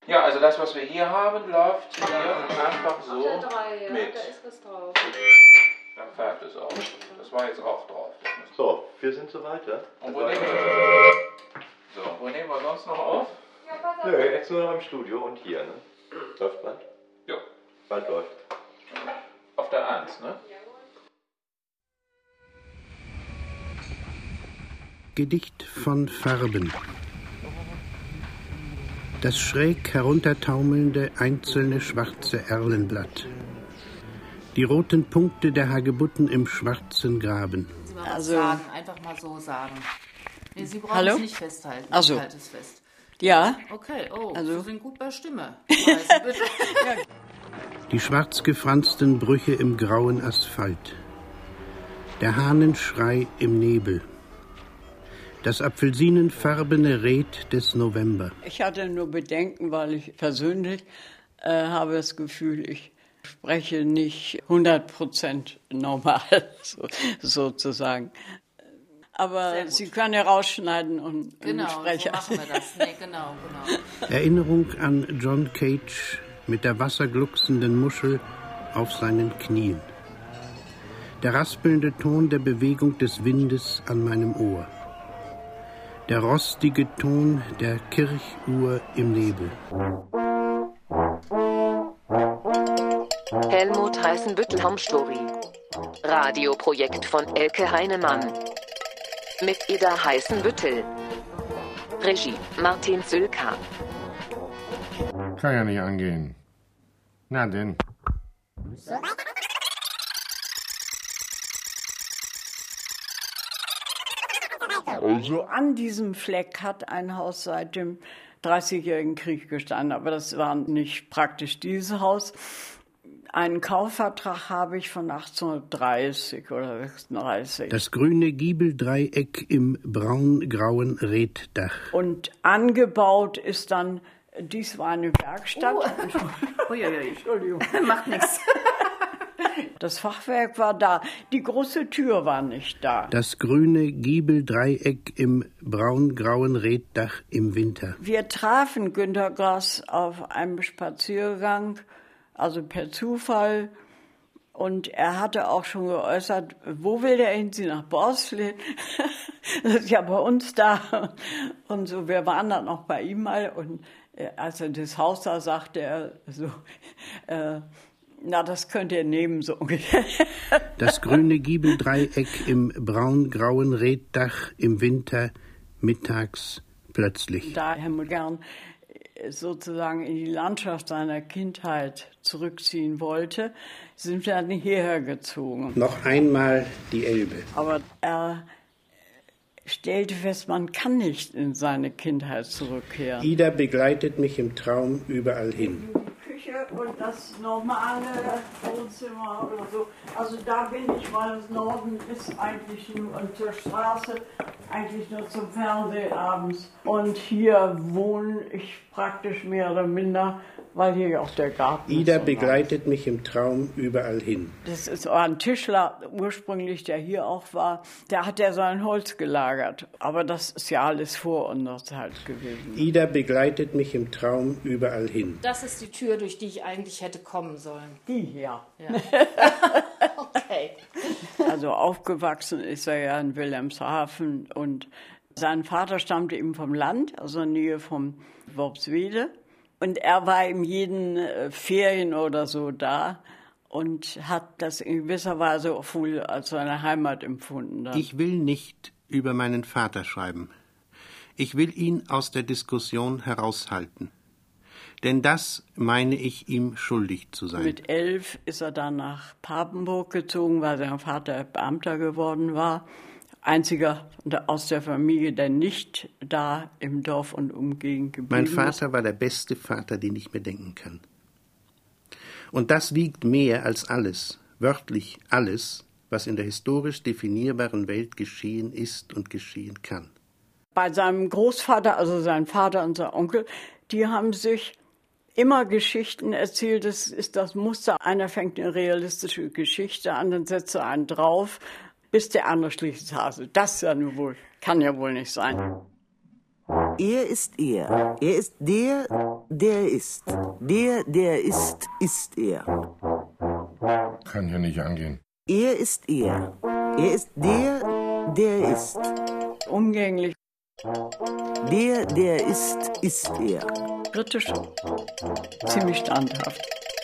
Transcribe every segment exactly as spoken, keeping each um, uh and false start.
Ja, also das, was wir hier haben, läuft hier einfach so Ach, der drei, ja, mit. da ist was drauf. Dann färbt es auch. Das war jetzt auch drauf. So, wir sind soweit, ja? Und wo nehmen wir, so, wo nehmen wir sonst noch auf? Ja, pass auf. Nö, jetzt nur noch im Studio und hier, ne? Läuft bald? Ja. Bald läuft. Auf der eins, ne? Gedicht von Farben. Das schräg heruntertaumelnde einzelne schwarze Erlenblatt. Die roten Punkte der Hagebutten im schwarzen Graben. Sie mal Also- was sagen, einfach mal so sagen. Nee, Sie brauchen Hallo? es nicht festhalten. Ach so. Ich halte es fest. Ja, Okay, oh, Also- Sie sind gut bei Stimme. Weißen, bitte. Die schwarz gefransten Brüche im grauen Asphalt. Der Hahnenschrei im Nebel. Das apfelsinenfarbene Rät des November. ich hatte nur Bedenken, weil ich persönlich äh, habe das Gefühl, ich spreche nicht hundert Prozent normal, so, sozusagen. Aber Sehr gut. Sie können ja rausschneiden und Genau, und so sprechen. machen wir das. Nee, genau, genau. Erinnerung an John Cage mit der wasserglucksenden Muschel auf seinen Knien. Der raspelnde Ton der Bewegung des Windes an meinem Ohr. Der rostige Ton der Kirchuhr im Nebel. Helmut Heißenbüttel Home Story. Radioprojekt von Elke Heinemann. Mit Ida Heißenbüttel. Regie Martin Sülka. Kann ja nicht angehen. Na denn. Also an diesem Fleck hat ein Haus seit dem dreißigjährigen Krieg gestanden, aber das war nicht praktisch dieses Haus. Einen Kaufvertrag habe ich von achtzehnhundertdreißig oder sechsunddreißig. Das grüne Giebeldreieck im braun-grauen Reetdach. Und angebaut ist dann, dies war eine Werkstatt. Uiuiui. Entschuldigung. Macht nichts. Das Fachwerk war da, die große Tür war nicht da. Das grüne Giebeldreieck im braun-grauen Reetdach im Winter. Wir trafen Günter Grass auf einem Spaziergang, also per Zufall. Und er hatte auch schon geäußert, wo will der hin? Sie nach Borsfleet? Das ist ja bei uns da. Und so, wir waren dann auch bei ihm mal. Und äh, als er das Haus sah, sagte er so, äh, na, das könnt ihr nehmen, so ungefähr. Das grüne Giebeldreieck im braun-grauen Reetdach im Winter, mittags plötzlich. Da Helmut gern sozusagen in die Landschaft seiner Kindheit zurückziehen wollte, sind wir dann hierher gezogen. Noch einmal die Elbe. Aber er stellte fest, man kann nicht in seine Kindheit zurückkehren. Ida begleitet mich im Traum überall hin. Die Küche und das normale Wohnzimmer oder so. Also da bin ich, weil das Norden ist eigentlich nur und zur Straße eigentlich nur zum Fernsehen abends. Und hier wohne ich praktisch mehr oder minder, weil hier auch der Garten ist. Ida und begleitet mich im Traum überall hin. Das ist ein Tischler ursprünglich, der hier auch war. Der hat ja sein Holz gelagert. Aber das ist ja alles vor unserer Zeit gewesen. Ida begleitet mich im Traum überall hin. Das ist die Tür, durch die ich eigentlich hätte kommen sollen. Die hier. Ja. Okay. Also aufgewachsen ist er ja in Wilhelmshaven und sein Vater stammte eben vom Land, also in der Nähe von Worpswede. Und er war in jeden äh, Ferien oder so da und hat das in gewisser Weise auch wohl als seine Heimat empfunden. Dann. Ich will nicht über meinen Vater schreiben. Ich will ihn aus der Diskussion heraushalten. Denn das meine ich ihm schuldig zu sein. Mit elf ist er dann nach Papenburg gezogen, weil sein Vater Beamter geworden war. Einziger aus der Familie, der nicht da im Dorf und Umgegend geblieben Mein ist. Vater war der beste Vater, den ich mir denken kann. Und das wiegt mehr als alles, wörtlich alles, was in der historisch definierbaren Welt geschehen ist und geschehen kann. Bei seinem Großvater, also sein Vater und sein Onkel, die haben sich immer Geschichten erzählt. Das ist das Muster. Einer fängt eine realistische Geschichte an, dann setzt er einen drauf, bis der andere schließt Hase. Das ist ja nur wohl, kann ja wohl nicht sein. Er ist er. Er ist der, der ist. Der, der ist, ist er. Kann ja nicht angehen. Er ist er. Er ist der, der ist. Umgänglich. Der, der ist, ist er. Britisch. Ziemlich standhaft.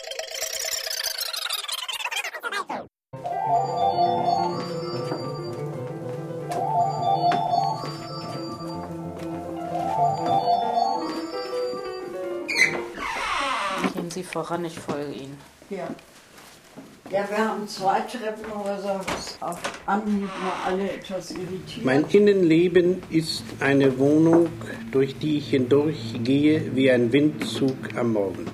Gehen Sie voran, ich folge Ihnen. Ja. Ja, wir haben zwei Treppenhäuser, was auf Anhieb mal alle etwas irritiert. Mein Innenleben ist eine Wohnung, durch die ich hindurch gehe wie ein Windzug am Morgen.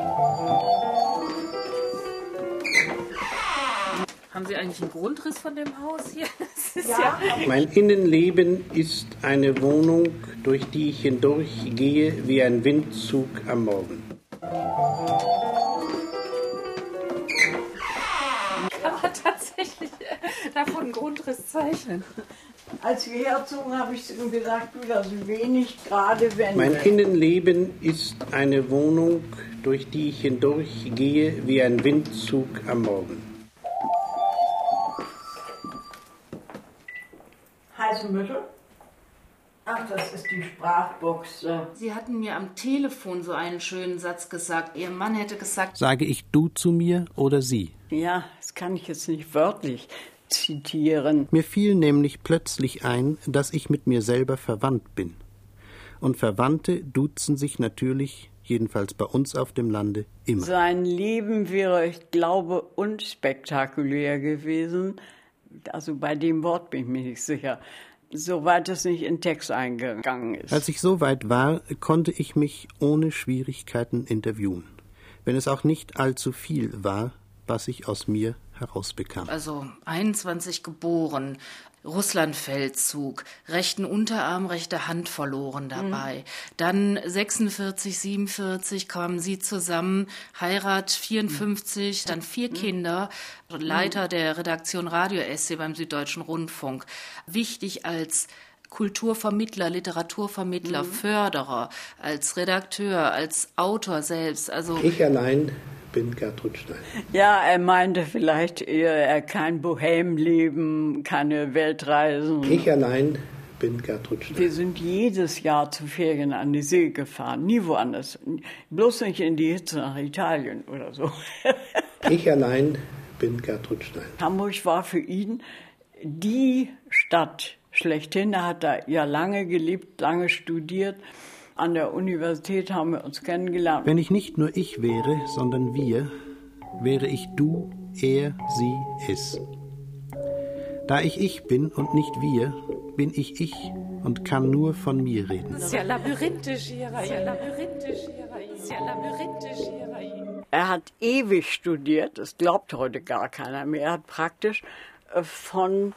Haben Sie eigentlich einen Grundriss von dem Haus hier? Das ist Ja. ja Mein Innenleben ist eine Wohnung, durch die ich hindurch gehe wie ein Windzug am Morgen. kann man tatsächlich davon einen Grundriss zeichnen. Als wir herzogen, habe ich ihm gesagt, du, das wenig gerade Wände. Mein Innenleben ist eine Wohnung, durch die ich hindurch gehe wie ein Windzug am Morgen. Heißenbüttel? Ach, das ist die Sprachbox. Sie hatten mir am Telefon so einen schönen Satz gesagt. Ihr Mann hätte gesagt, Sage ich du zu mir oder sie? Ja, das kann ich jetzt nicht wörtlich zitieren. Mir fiel nämlich plötzlich ein, dass ich mit mir selber verwandt bin. Und Verwandte duzen sich natürlich, jedenfalls bei uns auf dem Lande, immer. Sein Leben wäre, ich glaube, unspektakulär gewesen. Also bei dem Wort bin ich mir nicht sicher. Soweit es nicht in Text eingegangen ist. Als ich so weit war, konnte ich mich ohne Schwierigkeiten interviewen. Wenn es auch nicht allzu viel war, was ich aus mir herausbekam. also einundzwanzig geboren, Russlandfeldzug, rechten Unterarm, rechte Hand verloren dabei. Mhm. Dann sechsundvierzig, siebenundvierzig kamen sie zusammen, Heirat vierundfünfzig, mhm. dann vier mhm. Kinder, Leiter mhm. der Redaktion Radio-Essay beim Süddeutschen Rundfunk. Wichtig als Kulturvermittler, Literaturvermittler, mhm. Förderer, als Redakteur, als Autor selbst. Also Ich allein bin Gertrud Stein. Ja, er meinte vielleicht eher, er kein Bohemleben, keine Weltreisen. Ich allein bin Gertrud Stein. Wir sind jedes Jahr zu Ferien an die See gefahren, nie woanders. Bloß nicht in die Hitze nach Italien oder so. Ich allein bin Gertrud Stein. Hamburg war für ihn die Stadt schlechthin. Er hat da ja lange gelebt, lange studiert. An der Universität haben wir uns kennengelernt. Wenn ich nicht nur ich wäre, sondern wir, wäre ich du, er, sie, es. Da ich ich bin und nicht wir, bin ich ich und kann nur von mir reden. das ist ja labyrinthisch hier, das ist ja labyrinthisch hier, das ist ja labyrinthisch hier. Er hat ewig studiert, das glaubt heute gar keiner mehr. Er hat praktisch von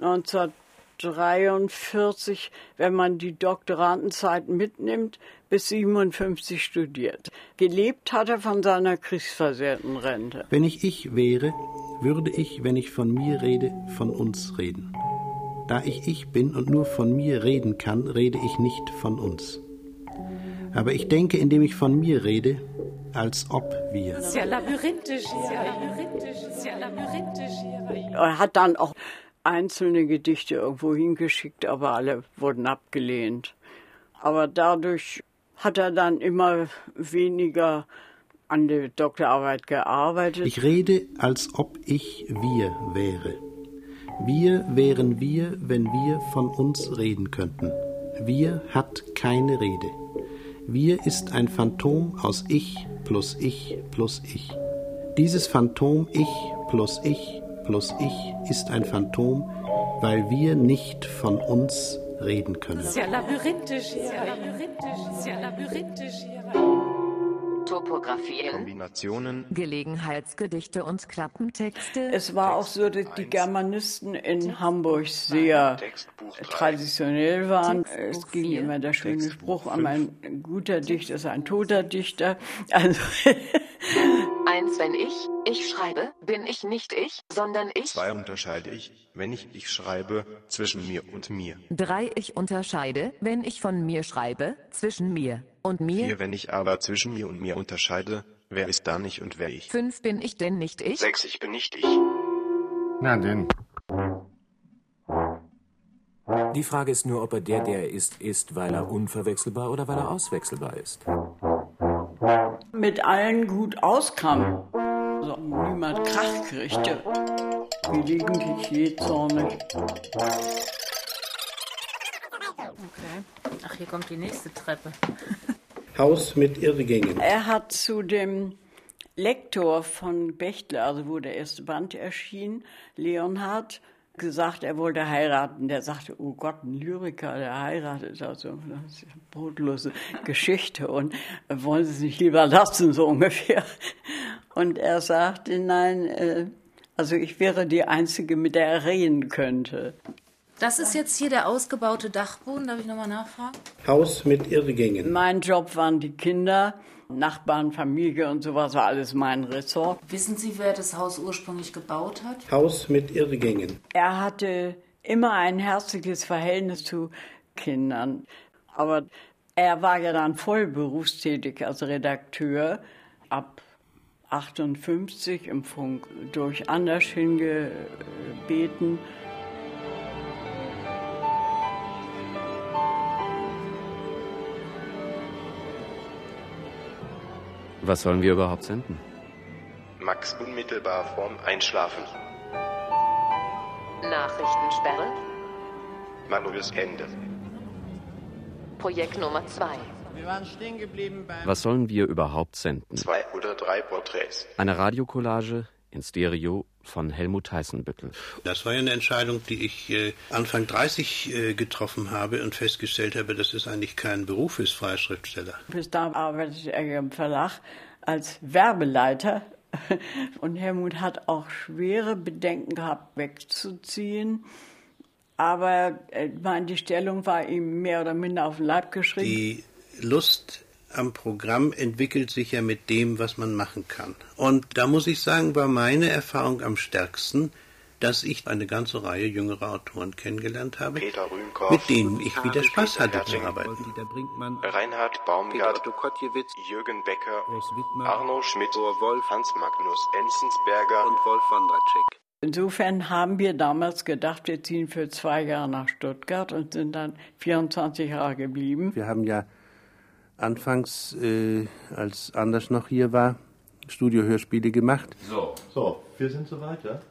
neunzehnhundertdreiundvierzig, wenn man die Doktorandenzeit mitnimmt, bis siebenundfünfzig studiert. Gelebt hat er von seiner kriegsversehrten Rente. Wenn ich ich wäre, würde ich, wenn ich von mir rede, von uns reden. Da ich ich bin und nur von mir reden kann, rede ich nicht von uns. Aber ich denke, indem ich von mir rede, als ob wir. Das ist ja labyrinthisch hier, das ist ja labyrinthisch, das ist ja labyrinthisch hier. Er hat dann auch einzelne Gedichte irgendwo hingeschickt, aber alle wurden abgelehnt. Aber dadurch hat er dann immer weniger an der Doktorarbeit gearbeitet. Ich rede, als ob ich wir wäre. Wir wären wir, wenn wir von uns reden könnten. Wir hat keine Rede. Wir ist ein Phantom aus ich plus ich plus ich. Dieses Phantom ich plus ich plus ich ist ein Phantom, weil wir nicht von uns reden können. Das ist ja labyrinthisch hier, das ist ja labyrinthisch, das ist ja labyrinthisch hier. Topografien, Kombinationen, Gelegenheitsgedichte und Klappentexte. Es war auch so, dass die Germanisten in Hamburg sehr traditionell waren. Es ging immer der schöne Spruch, ein guter Dichter ist ein toter Dichter. Also eins Wenn ich, ich schreibe, bin ich nicht ich, sondern ich. zwei Unterscheide ich, wenn ich ich schreibe, zwischen mir und mir. drei Ich unterscheide, wenn ich von mir schreibe, zwischen mir und mir. vier Wenn ich aber zwischen mir und mir unterscheide, wer ist da nicht und wer ich. fünf Bin ich denn nicht ich? sechs Ich bin nicht ich. Na denn. Die Frage ist nur, ob er der, der er ist, ist, weil er unverwechselbar oder weil er auswechselbar ist. Mit allen gut auskam. Also niemand Krach kriegte. Gelegentlich jähzornig. Okay. Ach, hier kommt die nächste Treppe. Haus mit Irrgängen. Er hat zu dem Lektor von Bechtle, also wo der erste Band erschien, Leonhard, gesagt, er wollte heiraten. Der sagte, oh Gott, ein Lyriker, der heiratet. Also, das ist eine brotlose Geschichte. Und wollen Sie es nicht lieber lassen, so ungefähr. Und er sagte, nein, äh, also ich wäre die Einzige, mit der er reden könnte. Das ist jetzt hier der ausgebaute Dachboden. Darf ich nochmal nachfragen? Haus mit Irrgängen. Mein Job waren die Kinder, Nachbarn, Familie und sowas, war alles mein Ressort. Wissen Sie, wer das Haus ursprünglich gebaut hat? Haus mit Irrgängen. Er hatte immer ein herzliches Verhältnis zu Kindern. Aber er war ja dann voll berufstätig als Redakteur. Ab achtundfünfzig im Funk durch Anders hingebeten. Was sollen wir überhaupt senden? Max unmittelbar vorm Einschlafen. Nachrichtensperre. Manuels Ende. Projekt Nummer zwei. Wir waren stehen geblieben beim... Was sollen wir überhaupt senden? Zwei oder drei Porträts. Eine Radiocollage in Stereo von Helmut Heißenbüttel. Das war ja eine Entscheidung, die ich äh, Anfang dreißig äh, getroffen habe und festgestellt habe, dass es eigentlich kein Beruf ist, freier Schriftsteller. Bis da arbeitete er im Verlag als Werbeleiter. Und Helmut hat auch schwere Bedenken gehabt, wegzuziehen. Aber äh, meine, die Stellung war ihm mehr oder minder auf den Leib geschrieben. Die Lust am Programm entwickelt sich ja mit dem, was man machen kann. Und da muss ich sagen, war meine Erfahrung am stärksten, dass ich eine ganze Reihe jüngerer Autoren kennengelernt habe, Peter Rühmkorff, mit denen ich wieder Spaß Peter hatte zu Herting, arbeiten. Reinhard Baumgart, Jürgen Becker, Arno Schmidt, Wolf, Hans Magnus Enzensberger und Wolf Wondracek. Insofern haben wir damals gedacht, wir ziehen für zwei Jahre nach Stuttgart und sind dann vierundzwanzig Jahre geblieben. Wir haben ja anfangs, äh, als Anders noch hier war, Studiohörspiele gemacht. So, so, wir sind soweit, ja?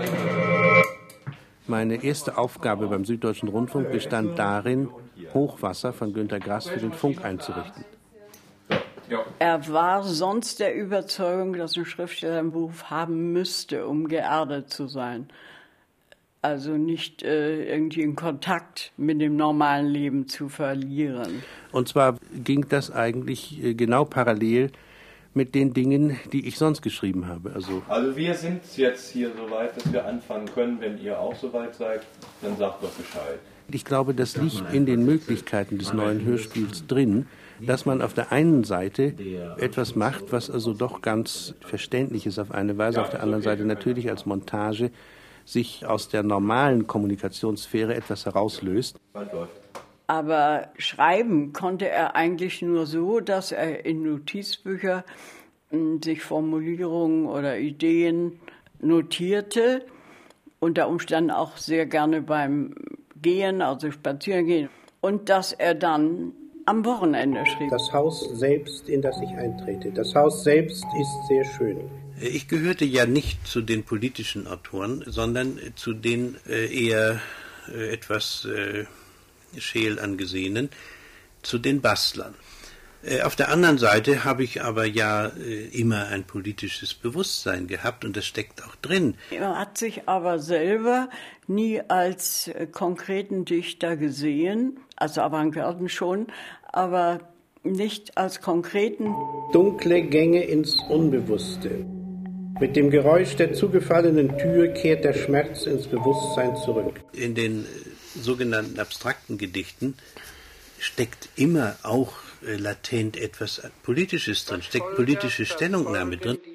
Meine erste Aufgabe beim Süddeutschen Rundfunk bestand darin, Hochwasser von Günter Grass für den Funk einzurichten. Er war sonst der Überzeugung, dass ein Schriftsteller einen Beruf haben müsste, um geerdet zu sein. Also nicht äh, irgendwie in Kontakt mit dem normalen Leben zu verlieren. Und zwar ging das eigentlich äh, genau parallel mit den Dingen, die ich sonst geschrieben habe. Also, also wir sind jetzt hier so weit, dass wir anfangen können. Wenn ihr auch so weit seid, dann sagt doch Bescheid. Ich glaube, das liegt in den Möglichkeiten des neuen Hörspiels drin, dass man auf der einen Seite etwas macht, was also doch ganz verständlich ist auf eine Weise, auf der anderen Seite natürlich als Montage sich aus der normalen Kommunikationssphäre etwas herauslöst. Aber schreiben konnte er eigentlich nur so, dass er in Notizbücher sich Formulierungen oder Ideen notierte, unter Umständen auch sehr gerne beim Gehen, also spazieren gehen, und dass er dann am Wochenende schrieb. Das Haus selbst, in das ich eintrete. Das Haus selbst ist sehr schön. Ich gehörte ja nicht zu den politischen Autoren, sondern zu den äh, eher äh, etwas äh, scheel angesehenen, zu den Bastlern. Äh, auf der anderen Seite habe ich aber ja äh, immer ein politisches Bewusstsein gehabt und das steckt auch drin. Er hat sich aber selber nie als äh, konkreten Dichter gesehen, also Avantgarden schon, aber nicht als konkreten. Dunkle Gänge ins Unbewusste. Mit dem Geräusch der zugefallenen Tür kehrt der Schmerz ins Bewusstsein zurück. In den äh, sogenannten abstrakten Gedichten steckt immer auch äh, latent etwas Politisches drin, steckt politische Stellungnahme drin.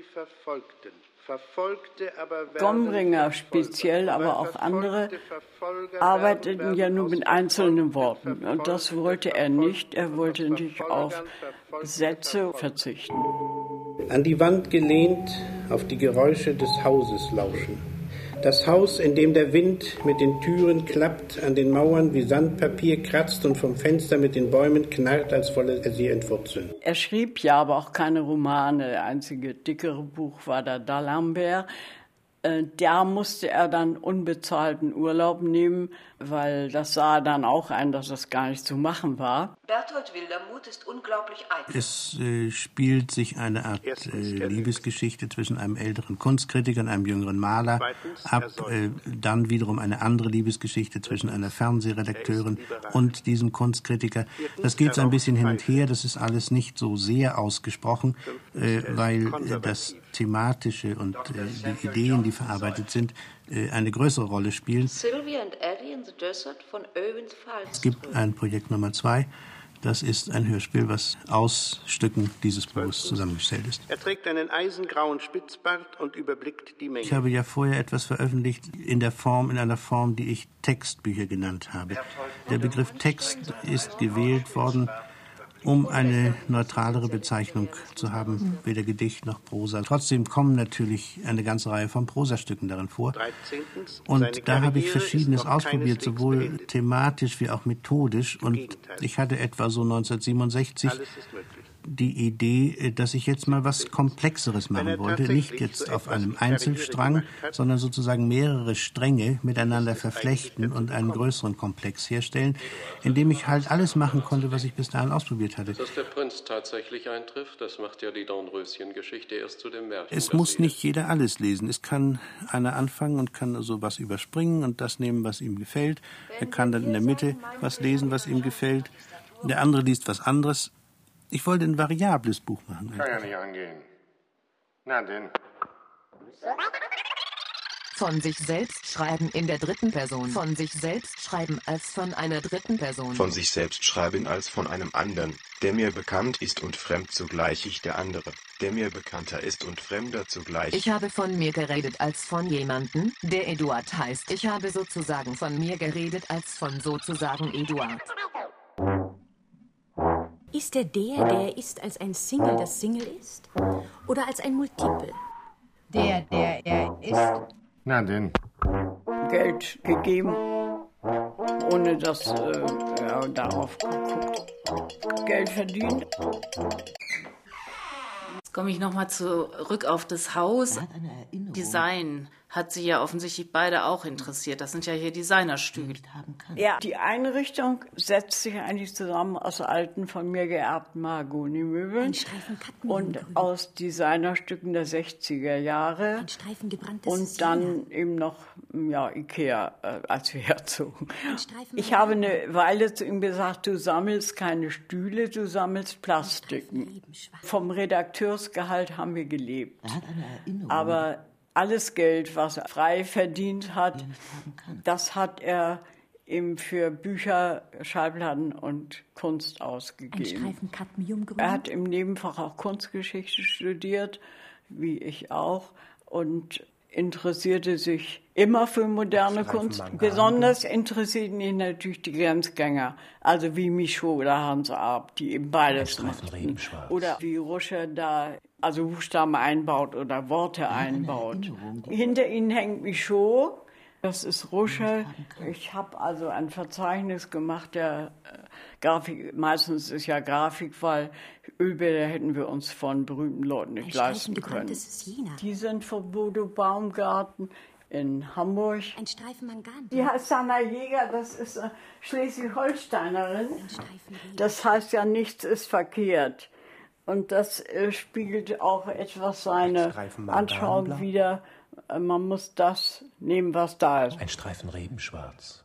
verfolgten. Verfolgte aber Gomringer speziell, aber auch andere, arbeiteten ja nur mit einzelnen Worten. Und das wollte er nicht. Er wollte nicht auf Sätze verzichten. An die Wand gelehnt, auf die Geräusche des Hauses lauschen. Das Haus, in dem der Wind mit den Türen klappt, an den Mauern wie Sandpapier kratzt und vom Fenster mit den Bäumen knarrt, als wolle er sie entwurzeln. Er schrieb ja aber auch keine Romane. Das einzige dickere Buch war der D'Alembert. Da musste er dann unbezahlten Urlaub nehmen, weil das sah er dann auch ein, dass das gar nicht zu machen war. Berthold Wildermuth ist unglaublich eitel. Es äh, spielt sich eine Art äh, Liebesgeschichte zwischen einem älteren Kunstkritiker und einem jüngeren Maler ab, äh, dann wiederum eine andere Liebesgeschichte zwischen einer Fernsehredakteurin und diesem Kunstkritiker. Das geht so ein bisschen hin und her, das ist alles nicht so sehr ausgesprochen, äh, weil äh, das Thematische und äh, die Ideen, die verarbeitet sind, äh, eine größere Rolle spielen. Sylvia and Eddie in the Desert von Owens Falls. Es gibt ein Projekt Nummer zwei. Das ist ein Hörspiel, was aus Stücken dieses Buches zusammengestellt ist. Er trägt einen eisengrauen Spitzbart und überblickt die Menge. Ich habe ja vorher etwas veröffentlicht in der Form, in einer Form, die ich Textbücher genannt habe. Der Begriff Text ist gewählt worden, um eine neutralere Bezeichnung zu haben, weder Gedicht noch Prosa. Trotzdem kommen natürlich eine ganze Reihe von Prosastücken darin vor. Und da habe ich Verschiedenes ausprobiert, sowohl thematisch wie auch methodisch. Und ich hatte etwa so neunzehnhundertsiebenundsechzig die Idee, dass ich jetzt mal was Komplexeres machen wollte. Nicht jetzt auf einem Einzelstrang, sondern sozusagen mehrere Stränge miteinander verflechten und einen größeren Komplex herstellen, indem ich halt alles machen konnte, was ich bis dahin ausprobiert hatte. Dass der Prinz tatsächlich eintrifft, das macht ja die Dornröschen-Geschichte erst zu dem Märchen. Es muss nicht jeder alles lesen. Es kann einer anfangen und kann so was überspringen und das nehmen, was ihm gefällt. Er kann dann in der Mitte was lesen, was ihm gefällt. Der andere liest was anderes. Ich wollte ein variables Buch machen. Kann ja nicht angehen. Na denn. Von sich selbst schreiben in der dritten Person. Von sich selbst schreiben als von einer dritten Person. Von sich selbst schreiben als von einem anderen, der mir bekannt ist und fremd zugleich ich der andere, der mir bekannter ist und fremder zugleich. Ich habe von mir geredet als von jemandem, der Eduard heißt. Ich habe sozusagen von mir geredet als von sozusagen Eduard. Ist er der, der ist als ein Single, das Single ist? Oder als ein Multiple? Der, der er ist. Na denn. Geld gegeben, ohne dass äh, er darauf geguckt. Geld verdient. Jetzt komme ich nochmal zurück auf das Haus. Design hat sie ja offensichtlich beide auch interessiert. Das sind ja hier Designerstühle. Ja, die Einrichtung setzt sich eigentlich zusammen aus alten, von mir geerbten Mahagoni-Möbeln und aus Designerstücken der sechziger Jahre und dann eben noch ja, Ikea, äh, als wir herzogen. Ich habe eine Weile zu ihm gesagt, du sammelst keine Stühle, du sammelst Plastiken. Vom Redakteursgehalt haben wir gelebt. Aber alles Geld, was er frei verdient hat, das hat er ihm für Bücher, Schallplatten und Kunst ausgegeben. Er hat im Nebenfach auch Kunstgeschichte studiert, wie ich auch, und interessierte sich immer für moderne Kunst. Besonders interessierten ihn natürlich die Grenzgänger, also wie Michaud oder Hans Arp, die eben beides machten. Oder wie Ruscher da also Buchstaben einbaut oder Worte einbaut. Hinter ihnen hängt Michaud, das ist Ruscher. Ich habe also ein Verzeichnis gemacht der äh, Grafik. Meistens ist ja Grafik, weil Ölbilder hätten wir uns von berühmten Leuten nicht leisten können. Die sind von Bodo Baumgarten in Hamburg. Ein Streifen Mangan. Die heißt Sanna Jäger, das ist eine Schleswig-Holsteinerin. Das heißt ja, nichts ist verkehrt. Und das äh, spiegelt auch etwas seine Anschauung wider. Äh, man muss das nehmen, was da ist. Ein Streifen Rebenschwarz.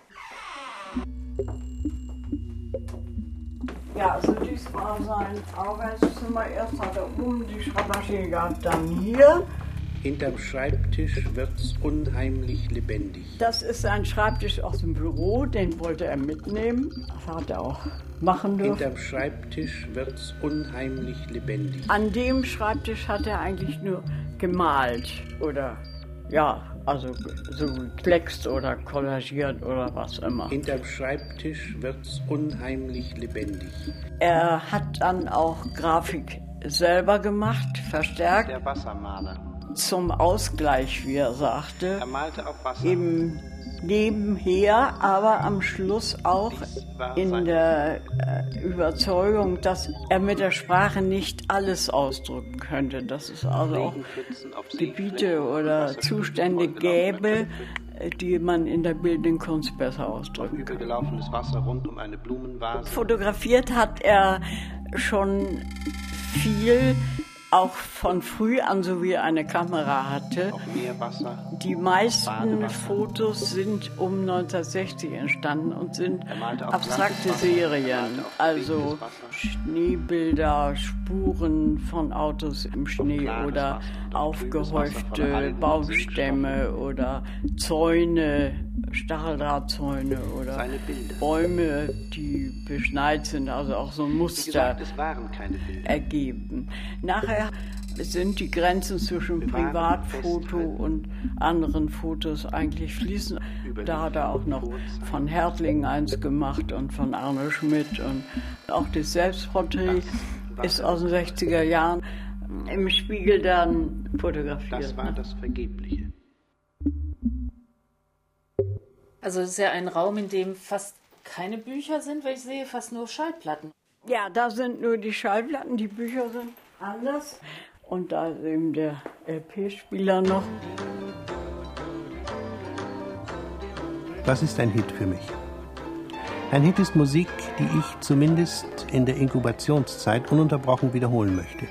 Ja, also dies war sein Arbeitszimmer. Erst hat er oben die Schreibmaschine gehabt, dann hier. Hinterm Schreibtisch wird's unheimlich lebendig. Das ist ein Schreibtisch aus dem Büro, den wollte er mitnehmen. Das hat er auch machen dürfen. Hinterm Schreibtisch wird's unheimlich lebendig. An dem Schreibtisch hat er eigentlich nur gemalt oder ja, also so gekleckst oder kollagiert oder was immer. Hinterm Schreibtisch wird's unheimlich lebendig. Er hat dann auch Grafik selber gemacht, verstärkt. Der Wassermaler. Zum Ausgleich, wie er sagte. Er malte auf Wasser. Eben nebenher, aber am Schluss auch in der äh, Überzeugung, dass er mit der Sprache nicht alles ausdrücken könnte. Dass es also auch Gebiete oder Zustände gäbe, die man in der bildenden Kunst besser ausdrücken kann. Übergelaufenes Wasser rund um eine Blumenvase. Fotografiert hat er schon viel, auch von früh an, so wie er eine Kamera hatte. Die meisten Fotos sind um neunzehnhundertsechzig entstanden und sind abstrakte Serien, also Schneebilder, Spuren von Autos im Schnee oder aufgehäufte Baumstämme oder Zäune, Stacheldrahtzäune oder Bäume, die beschneit sind, also auch so ein Muster ergeben. Nachher sind die Grenzen zwischen Privatfoto und anderen Fotos eigentlich fließend. Da hat er auch noch von Hertling eins gemacht und von Arno Schmidt und auch das Selbstporträt ist aus den sechziger Jahren im Spiegel dann fotografiert. Das war das Vergebliche. Also es ist ja ein Raum, in dem fast keine Bücher sind, weil ich sehe fast nur Schallplatten. Ja, da sind nur die Schallplatten, die Bücher sind anders. Und da ist eben der L P-Spieler noch. Was ist ein Hit für mich? Ein Hit ist Musik, die ich zumindest in der Inkubationszeit ununterbrochen wiederholen möchte.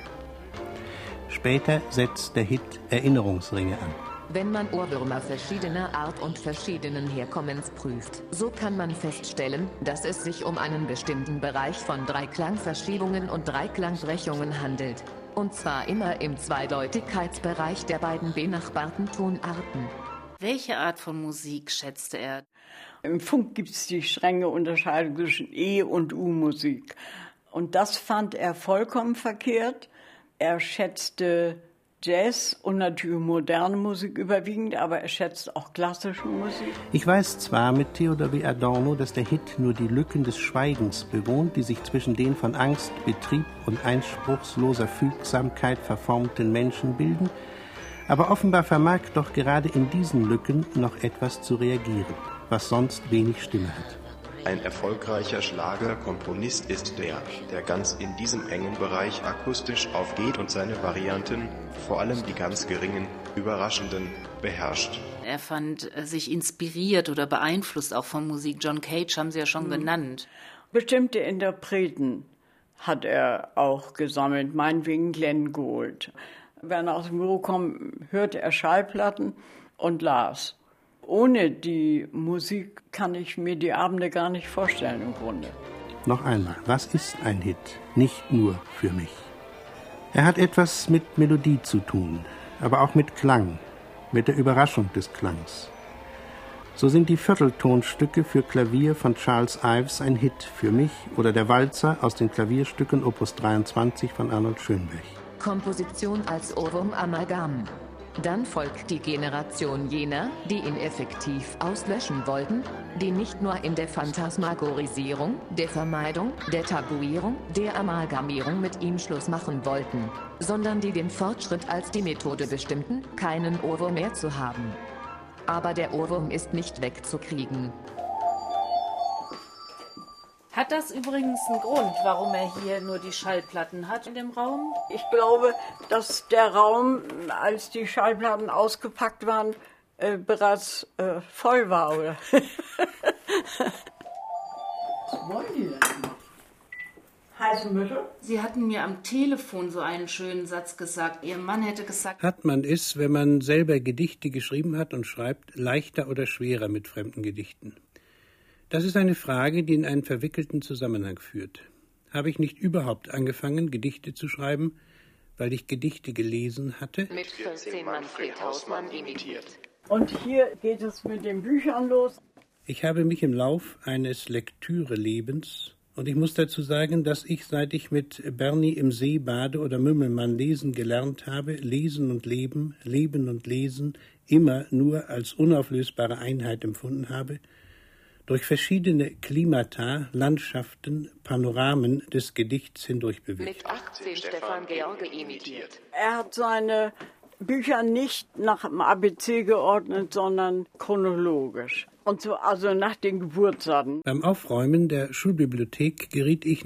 Später setzt der Hit Erinnerungsringe an. Wenn man Ohrwürmer verschiedener Art und verschiedenen Herkommens prüft, so kann man feststellen, dass es sich um einen bestimmten Bereich von drei Klangverschiebungen und drei Klangbrechungen handelt. Und zwar immer im Zweideutigkeitsbereich der beiden benachbarten Tonarten. Welche Art von Musik schätzte er? Im Funk gibt es die strenge Unterscheidung zwischen E- und U-Musik. Und das fand er vollkommen verkehrt. Er schätzte Jazz und natürlich moderne Musik überwiegend, aber er schätzt auch klassische Musik. Ich weiß zwar mit Theodor W. Adorno, dass der Hit nur die Lücken des Schweigens bewohnt, die sich zwischen den von Angst, Betrieb und einspruchsloser Fügsamkeit verformten Menschen bilden, aber offenbar vermag doch gerade in diesen Lücken noch etwas zu reagieren, was sonst wenig Stimme hat. Ein erfolgreicher Schlagerkomponist ist der, der ganz in diesem engen Bereich akustisch aufgeht und seine Varianten, vor allem die ganz geringen, überraschenden, beherrscht. Er fand sich inspiriert oder beeinflusst auch von Musik. John Cage haben Sie ja schon mhm. genannt. Bestimmte Interpreten hat er auch gesammelt, meinetwegen Glenn Gould. Wenn er aus dem Büro kam, hörte er Schallplatten und las. Ohne die Musik kann ich mir die Abende gar nicht vorstellen im Grunde. Noch einmal, was ist ein Hit? Nicht nur für mich. Er hat etwas mit Melodie zu tun, aber auch mit Klang, mit der Überraschung des Klangs. So sind die Vierteltonstücke für Klavier von Charles Ives ein Hit für mich oder der Walzer aus den Klavierstücken Opus dreiundzwanzig von Arnold Schönberg. Komposition als Ohrwurm-Amalgam. Dann folgt die Generation jener, die ihn effektiv auslöschen wollten, die nicht nur in der Phantasmagorisierung, der Vermeidung, der Tabuierung, der Amalgamierung mit ihm Schluss machen wollten, sondern die den Fortschritt als die Methode bestimmten, keinen Ohrwurm mehr zu haben. Aber der Ohrwurm ist nicht wegzukriegen. Hat das übrigens einen Grund, warum er hier nur die Schallplatten hat in dem Raum? Ich glaube, dass der Raum, als die Schallplatten ausgepackt waren, äh, bereits äh, voll war, oder? Was wollen die denn? Heiße Mittel? Sie hatten mir am Telefon so einen schönen Satz gesagt. Ihr Mann hätte gesagt... Hat man es, wenn man selber Gedichte geschrieben hat und schreibt, leichter oder schwerer mit fremden Gedichten? Das ist eine Frage, die in einen verwickelten Zusammenhang führt. Habe ich nicht überhaupt angefangen, Gedichte zu schreiben, weil ich Gedichte gelesen hatte? Mit vierzehn Manfred Hausmann imitiert. Und hier geht es mit den Büchern los. Ich habe mich im Lauf eines Lektürelebens Und ich muss dazu sagen, dass ich, seit ich mit Bernie im See bade oder Mümmelmann lesen gelernt habe, Lesen und Leben, Leben und Lesen immer nur als unauflösbare Einheit empfunden habe, durch verschiedene Klimata, Landschaften, Panoramen des Gedichts hindurch bewegt. Mit achtzehn Stefan George imitiert. Er hat seine Bücher nicht nach dem A B C geordnet, sondern chronologisch. Und so also nach den Geburtsdaten. Beim Aufräumen der Schulbibliothek geriet ich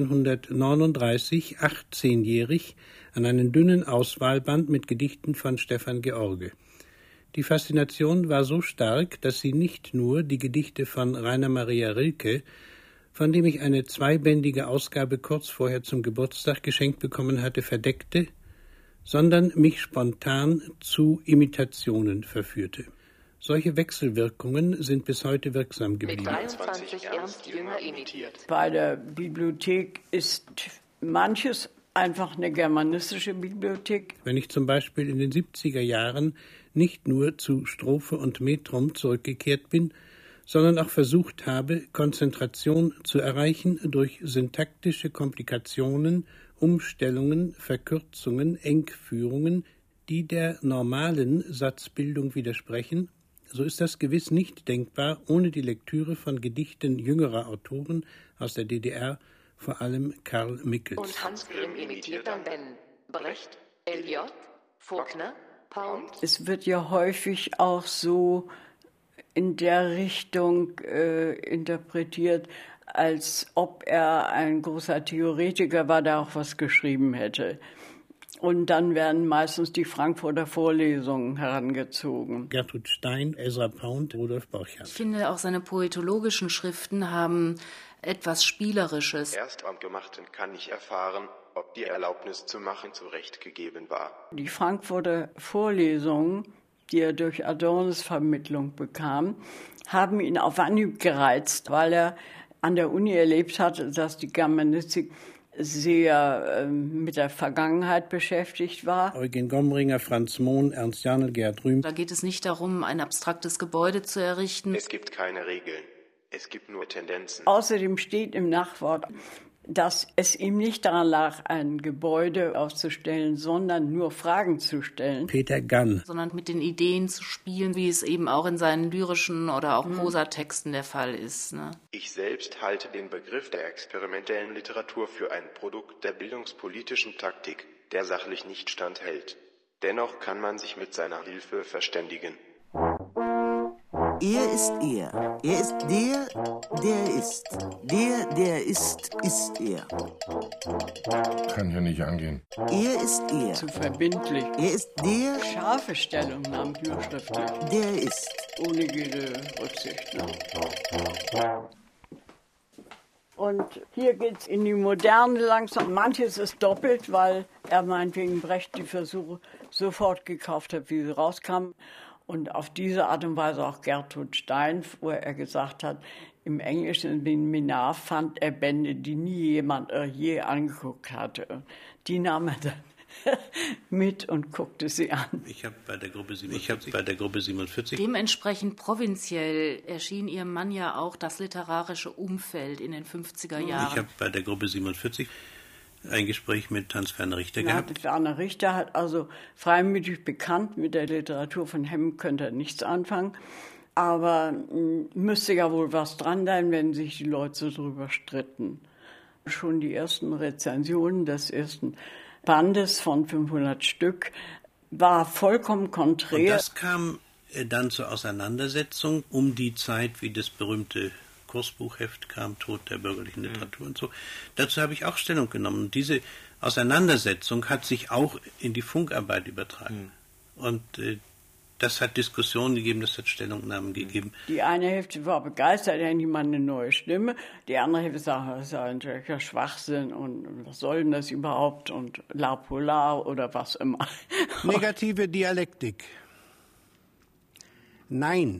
neunzehnhundertneununddreißig, achtzehnjährig, an einen dünnen Auswahlband mit Gedichten von Stefan George. Die Faszination war so stark, dass sie nicht nur die Gedichte von Rainer Maria Rilke, von dem ich eine zweibändige Ausgabe kurz vorher zum Geburtstag geschenkt bekommen hatte, verdeckte, sondern mich spontan zu Imitationen verführte. Solche Wechselwirkungen sind bis heute wirksam geblieben. Mit dreiundzwanzig Ernst Jünger imitiert. Bei der Bibliothek ist manches einfach eine germanistische Bibliothek. Wenn ich zum Beispiel in den siebziger Jahren nicht nur zu Strophe und Metrum zurückgekehrt bin, sondern auch versucht habe, Konzentration zu erreichen durch syntaktische Komplikationen, Umstellungen, Verkürzungen, Engführungen, die der normalen Satzbildung widersprechen, so ist das gewiss nicht denkbar ohne die Lektüre von Gedichten jüngerer Autoren aus der D D R, vor allem Karl Mickels. Und Hans Grimm imitiert dann Ben Brecht, Eliot, Faulkner, Pound. Es wird ja häufig auch so in der Richtung äh, interpretiert, als ob er ein großer Theoretiker war, der auch was geschrieben hätte. Und dann werden meistens die Frankfurter Vorlesungen herangezogen. Gertrud Stein, Ezra Pound, Rudolf Borchardt. Ich finde, auch seine poetologischen Schriften haben etwas Spielerisches. Erst am Gemachten kann ich erfahren, ob die Erlaubnis zu machen zurechtgegeben war. Die Frankfurter Vorlesungen, die er durch Adornos Vermittlung bekam, haben ihn auf Anhieb gereizt, weil er an der Uni erlebt hatte, dass die Germanistik sehr äh, mit der Vergangenheit beschäftigt war. Eugen Gomringer, Franz Mohn, Ernst Janel, Gerd Rühm. Da geht es nicht darum, ein abstraktes Gebäude zu errichten. Es gibt keine Regeln, es gibt nur Tendenzen. Außerdem steht im Nachwort, dass es ihm nicht daran lag, ein Gebäude aufzustellen, sondern nur Fragen zu stellen. Peter Gann. Sondern mit den Ideen zu spielen, wie es eben auch in seinen lyrischen oder auch Prosatexten der Fall ist. Ne? Ich selbst halte den Begriff der experimentellen Literatur für ein Produkt der bildungspolitischen Taktik, der sachlich nicht standhält. Dennoch kann man sich mit seiner Hilfe verständigen. Er ist er. Er ist der, der ist. Der, der ist, ist er. Kann ja nicht angehen. Er ist er. Zu verbindlich. Er ist der. Scharfe Stellungnahmen schriftlich. Der ist. Ohne jede Rücksicht. Ne? Und hier geht es in die Moderne langsam. Manches ist doppelt, weil er meinetwegen Brecht die Versuche sofort gekauft hat, wie sie rauskamen. Und auf diese Art und Weise auch Gertrud Stein, wo er gesagt hat, im englischen Seminar fand er Bände, die nie jemand je angeguckt hatte. Die nahm er dann mit und guckte sie an. Ich habe bei der Gruppe siebenundvierzig, ich hab bei der Gruppe siebenundvierzig. Dementsprechend provinziell erschien ihrem Mann ja auch das literarische Umfeld in den fünfziger Jahren. Ich habe bei der Gruppe siebenundvierzig ein Gespräch mit Hans-Werner Richter ja, gehabt. Werner Richter hat also freimütig bekannt, mit der Literatur von Hemm könnte er nichts anfangen. Aber m, müsste ja wohl was dran sein, wenn sich die Leute so drüber stritten. Schon die ersten Rezensionen des ersten Bandes von fünfhundert Stück war vollkommen konträr. Und das kam dann zur Auseinandersetzung um die Zeit, wie das berühmte Kursbuchheft kam, Tod der bürgerlichen Literatur und so. Dazu habe ich auch Stellung genommen. Und diese Auseinandersetzung hat sich auch in die Funkarbeit übertragen. Mhm. Und äh, das hat Diskussionen gegeben, das hat Stellungnahmen gegeben. Die eine Hälfte war begeistert, endlich mal eine neue Stimme. Die andere Hälfte sagte, das ist ja ein solcher Schwachsinn und was soll denn das überhaupt und La Polar oder was immer. Negative Dialektik. Nein.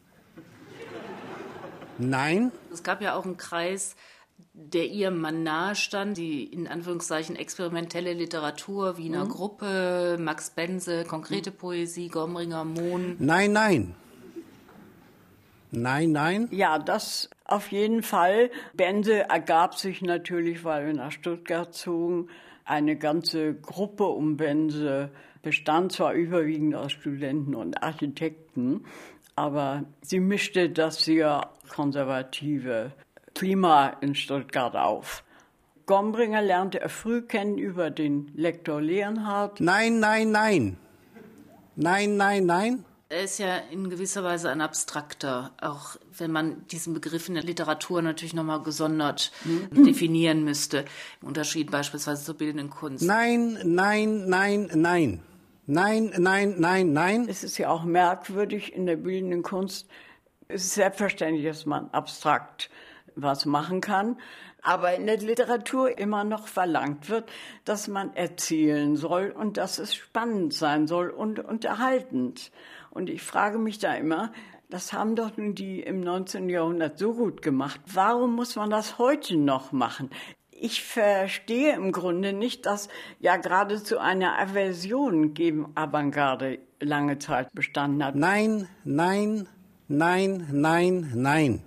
Nein. Es gab ja auch einen Kreis, der ihrem Mann nahe stand, die in Anführungszeichen experimentelle Literatur, Wiener mhm. Gruppe, Max Bense, konkrete mhm. Poesie, Gomringer, Mohn. Nein, nein. Nein, nein. Ja, das Auf jeden Fall, Bense ergab sich natürlich, weil wir nach Stuttgart zogen, eine ganze Gruppe um Bense, bestand zwar überwiegend aus Studenten und Architekten, aber sie mischte das sehr konservative Klima in Stuttgart auf. Gombringer lernte er früh kennen über den Lektor Leonhardt. Nein, nein, nein. Nein, nein, nein. Er ist ja in gewisser Weise ein Abstrakter, auch wenn man diesen Begriff in der Literatur natürlich nochmal gesondert mhm. definieren müsste. Im Unterschied beispielsweise zur bildenden Kunst. Nein, nein, nein, nein. Nein, nein, nein, nein. Es ist ja auch merkwürdig in der bildenden Kunst. Es ist selbstverständlich, dass man abstrakt was machen kann. Aber in der Literatur immer noch verlangt wird, dass man erzählen soll und dass es spannend sein soll und unterhaltend. Und ich frage mich da immer, das haben doch nun die im neunzehnten Jahrhundert so gut gemacht. Warum muss man das heute noch machen? Ich verstehe im Grunde nicht, dass ja geradezu eine Aversion gegen Avantgarde lange Zeit bestanden hat. Nein, nein, nein, nein, nein.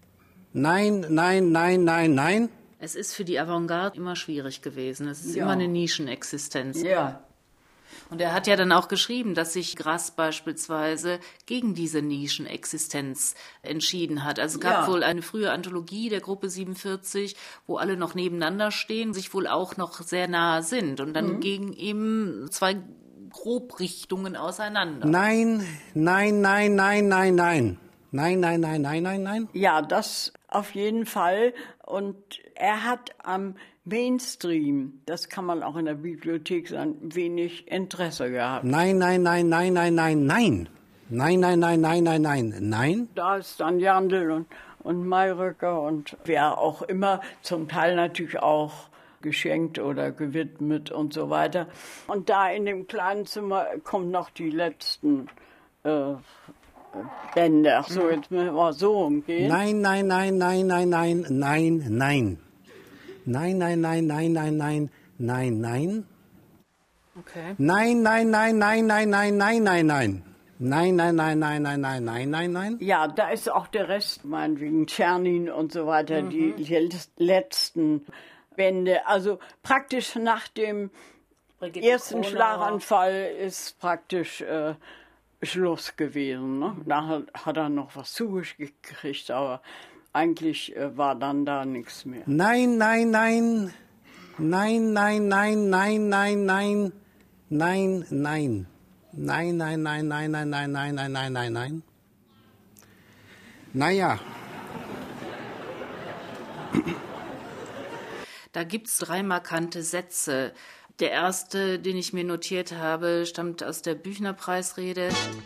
Nein, nein, nein, nein, nein. Es ist für die Avantgarde immer schwierig gewesen. Es ist ja. immer eine Nischenexistenz. Ja. Und er hat ja dann auch geschrieben, dass sich Grass beispielsweise gegen diese Nischenexistenz entschieden hat. Also es gab ja. wohl eine frühe Anthologie der Gruppe siebenundvierzig, wo alle noch nebeneinander stehen, sich wohl auch noch sehr nahe sind. Und dann mhm. gingen eben zwei Grobrichtungen auseinander. Nein, nein, nein, nein, nein, nein. Nein, nein, nein, nein, nein, nein. Ja, das auf jeden Fall. Und er hat am Mainstream, das kann man auch in der Bibliothek sagen, wenig Interesse gehabt. Nein, nein, nein, nein, nein, nein, nein. Nein, nein, nein, nein, nein, nein, nein. Da ist dann Jandl und, und Mayröcker und wer auch immer, zum Teil natürlich auch geschenkt oder gewidmet und so weiter. Und da in dem kleinen Zimmer kommen noch die letzten äh, Bände. Ach so, jetzt müssen wir so umgehen. Nein, nein, nein, nein, nein, nein, nein, nein. Nein, nein, nein, nein, nein, nein, nein, nein. Okay. Nein, nein, nein, nein, nein, nein, nein, nein, nein. Nein, nein, nein, nein, nein, nein, nein, nein, nein. Ja, da ist auch der Rest, meinetwegen Tschernin und so weiter, mhm. die, die letzten Bände. Also praktisch nach dem Brigitte ersten Kronauer. Schlaganfall ist praktisch äh, Schluss gewesen. Ne? Da hat, hat er noch was zugekriegt, aber eigentlich äh, war dann da nichts mehr. Nein, nein, nein. Nein, nein, nein, nein, nein, nein. Nein, nein. Nein, nein, nein, nein, nein, nein, nein, nein, nein, nein, nein. Naja. Da gibt's drei markante Sätze. Der erste, den ich mir notiert habe, stammt aus der Büchner-Preisrede.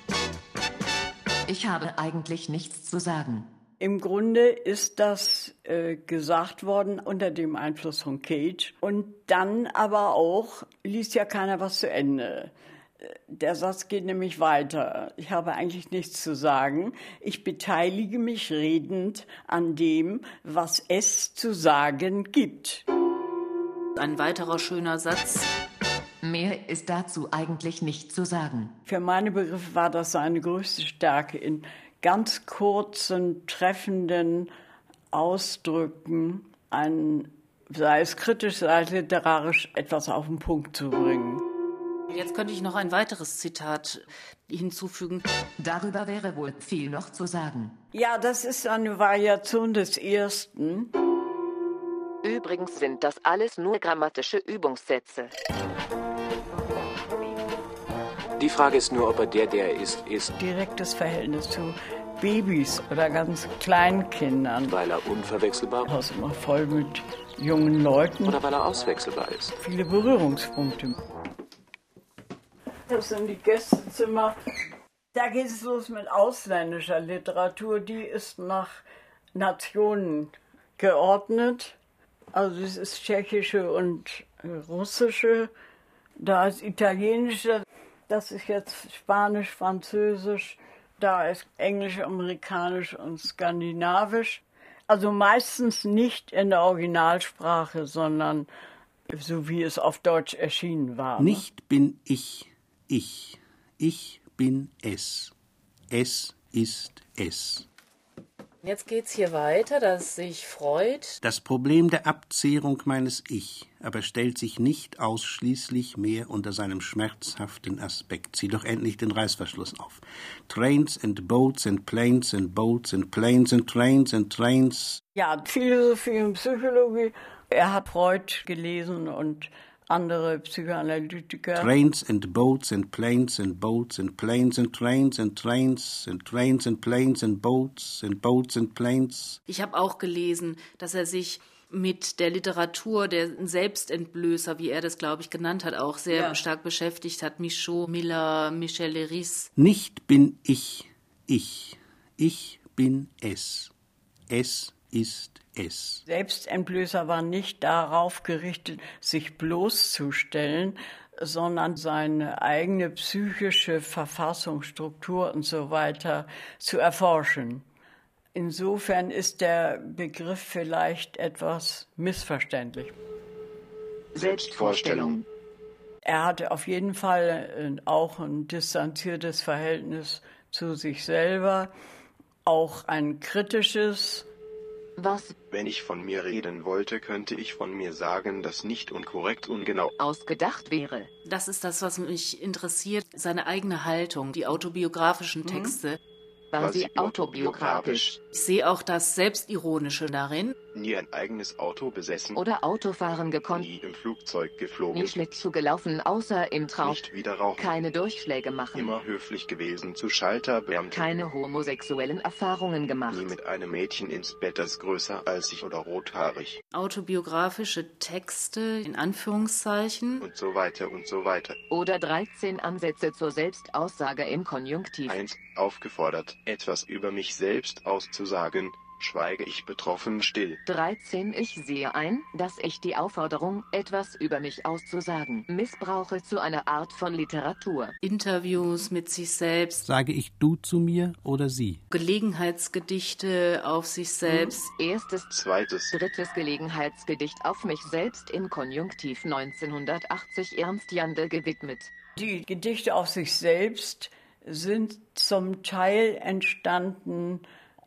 Ich habe eigentlich nichts zu sagen. Im Grunde ist das äh, gesagt worden unter dem Einfluss von Cage. Und dann aber auch liest ja keiner was zu Ende. Der Satz geht nämlich weiter. Ich habe eigentlich nichts zu sagen. Ich beteilige mich redend an dem, was es zu sagen gibt. Ein weiterer schöner Satz. Mehr ist dazu eigentlich nicht zu sagen. Für meine Begriffe war das seine größte Stärke, in ganz kurzen, treffenden Ausdrücken, ein, sei es kritisch, sei es literarisch, etwas auf den Punkt zu bringen. Jetzt könnte ich noch ein weiteres Zitat hinzufügen. Darüber wäre wohl viel noch zu sagen. Ja, das ist eine Variation des ersten. Übrigens sind das alles nur grammatische Übungssätze. Die Frage ist nur, ob er der, der er ist, ist. Direktes Verhältnis zu Babys oder ganz Kleinkindern. Weil er unverwechselbar ist. Immer voll mit jungen Leuten. Oder weil er auswechselbar ist. Viele Berührungspunkte. Das sind die Gästezimmer. Da geht es los mit ausländischer Literatur. Die ist nach Nationen geordnet. Also es ist tschechische und russische. Da ist italienische. Das ist jetzt Spanisch, Französisch. Da ist Englisch, Amerikanisch und Skandinavisch. Also meistens nicht in der Originalsprache, sondern so wie es auf Deutsch erschienen war. Nicht bin ich. Ich. Ich bin es. Es ist es. Jetzt geht's hier weiter, dass sich Freud... Das Problem der Abzehrung meines Ich aber stellt sich nicht ausschließlich mehr unter seinem schmerzhaften Aspekt. Zieh doch endlich den Reißverschluss auf. Trains and boats and planes and boats and planes and trains and trains. Ja, Philosophie und Psychologie. Er hat Freud gelesen und andere Psychoanalytiker. Trains and boats and planes and boats and planes and trains and trains and trains and planes and boats and boats and planes. Ich habe auch gelesen, dass er sich mit der Literatur, der Selbstentblößer, wie er das, glaube ich, genannt hat, auch sehr ja. stark beschäftigt hat. Michaud, Miller, Michel Leiris. Nicht bin ich, ich. Ich bin es. Es ist es. Selbstentblößer war nicht darauf gerichtet, sich bloßzustellen, sondern seine eigene psychische Verfassung, Struktur und so weiter zu erforschen. Insofern ist der Begriff vielleicht etwas missverständlich. Selbstvorstellung. Er hatte auf jeden Fall auch ein distanziertes Verhältnis zu sich selber, auch ein kritisches. Was? Wenn ich von mir reden wollte, könnte ich von mir sagen, dass nicht unkorrekt, ungenau ausgedacht wäre. Das ist das, was mich interessiert, seine eigene Haltung, die autobiografischen mhm. Texte. War sie autobiografisch? Ich sehe auch das Selbstironische darin. Nie ein eigenes Auto besessen. Oder Autofahren gekonnt. Nie im Flugzeug geflogen. Nie Schlittschuh gelaufen, außer im Traum. Nicht wieder rauchen. Keine Durchschläge machen. Immer höflich gewesen zu Schalterbeamten. Keine homosexuellen Erfahrungen gemacht. Nie mit einem Mädchen ins Bett, das größer als ich oder rothaarig. Autobiografische Texte, in Anführungszeichen. Und so weiter und so weiter. Oder dreizehn Ansätze zur Selbstaussage im Konjunktiv. eins. Aufgefordert, etwas über mich selbst auszusagen, schweige ich betroffen still. dreizehn. Ich sehe ein, dass ich die Aufforderung, etwas über mich auszusagen, missbrauche zu einer Art von Literatur. Interviews mit sich selbst. Sage ich du zu mir oder sie? Gelegenheitsgedichte auf sich selbst. Erstes. Zweites. Drittes Gelegenheitsgedicht auf mich selbst im Konjunktiv neunzehnhundertachtzig Ernst Jandl gewidmet. Die Gedichte auf sich selbst sind zum Teil entstanden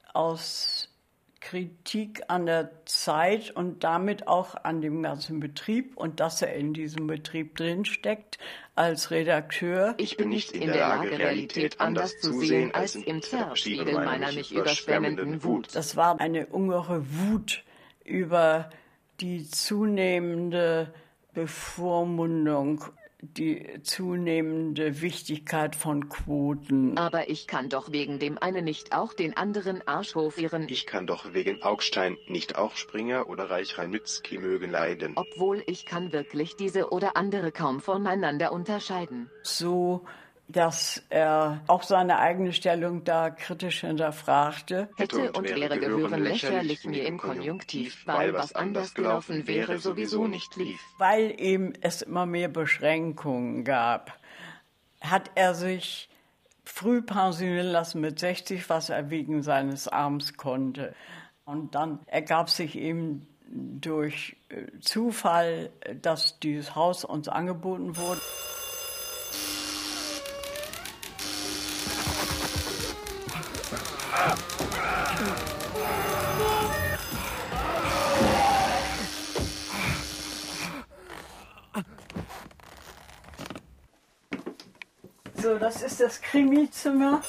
aus Kritik an der Zeit und damit auch an dem ganzen Betrieb und dass er in diesem Betrieb drinsteckt als Redakteur. Ich bin nicht in der Lage, Realität anders zu sehen als im Zerspiegel meiner mich überschwemmenden Wut. Das war eine ungeheure Wut über die zunehmende Bevormundung, die zunehmende Wichtigkeit von Quoten. Aber ich kann doch wegen dem einen nicht auch den anderen Arsch hofieren. Ich kann doch wegen Augstein nicht auch Springer oder Reich-Ranitzky mögen leiden. Obwohl ich kann wirklich diese oder andere kaum voneinander unterscheiden. So, dass er auch seine eigene Stellung da kritisch hinterfragte. Hätte und wäre gehören lächerlich mir im Konjunktiv, weil was anders gelaufen wäre, sowieso nicht lief. Weil eben es immer mehr Beschränkungen gab, hat er sich früh pensionieren lassen mit sechzig, was er wegen seines Arms konnte. Und dann ergab sich eben durch Zufall, dass dieses Haus uns angeboten wurde. So, das ist das Krimizimmer.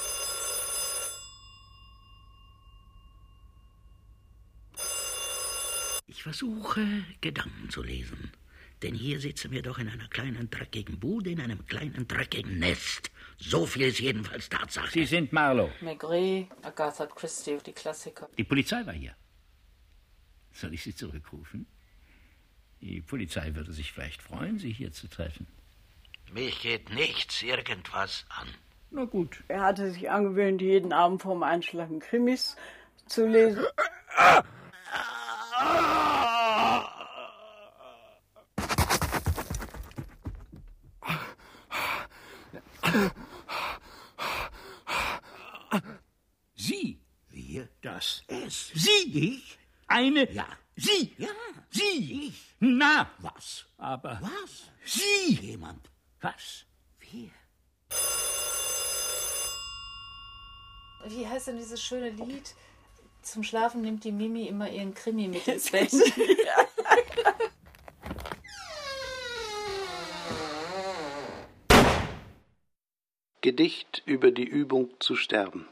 Ich versuche, Gedanken zu lesen. Denn hier sitzen wir doch in einer kleinen, dreckigen Bude, in einem kleinen, dreckigen Nest. So viel ist jedenfalls Tatsache. Sie sind Marlowe. Maigret, Agatha Christie, die Klassiker. Die Polizei war hier. Soll ich Sie zurückrufen? Die Polizei würde sich vielleicht freuen, Sie hier zu treffen. Mich geht nichts irgendwas an. Na gut. Er hatte sich angewöhnt, jeden Abend vorm Einschlafen Krimis zu lesen. Sie? Wir? Das es. Sie? Ich? Eine? Ja. Sie? Ja. Sie? Ich. Na? Was? Aber... Was? Sie? Jemand. Was? Wir. Wie heißt denn dieses schöne Lied? Zum Schlafen nimmt die Mimi immer ihren Krimi mit ins Bett. Gedicht über die Übung zu sterben.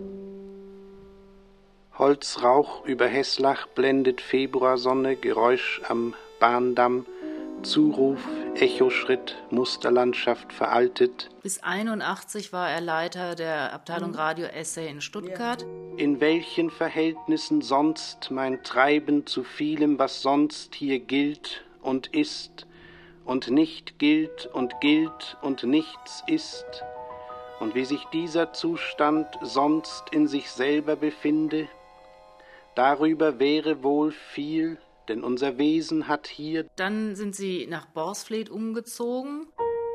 Holzrauch über Heßlach blendet Februarsonne, Geräusch am Bahndamm, Zuruf, Echoschritt, Musterlandschaft veraltet. Bis einundachtzig war er Leiter der Abteilung Radio Essay in Stuttgart. In welchen Verhältnissen sonst mein Treiben zu vielem, was sonst hier gilt und ist und nicht gilt und gilt und nichts ist, und wie sich dieser Zustand sonst in sich selber befinde, darüber wäre wohl viel, denn unser Wesen hat hier... Dann sind sie nach Borsfleet umgezogen.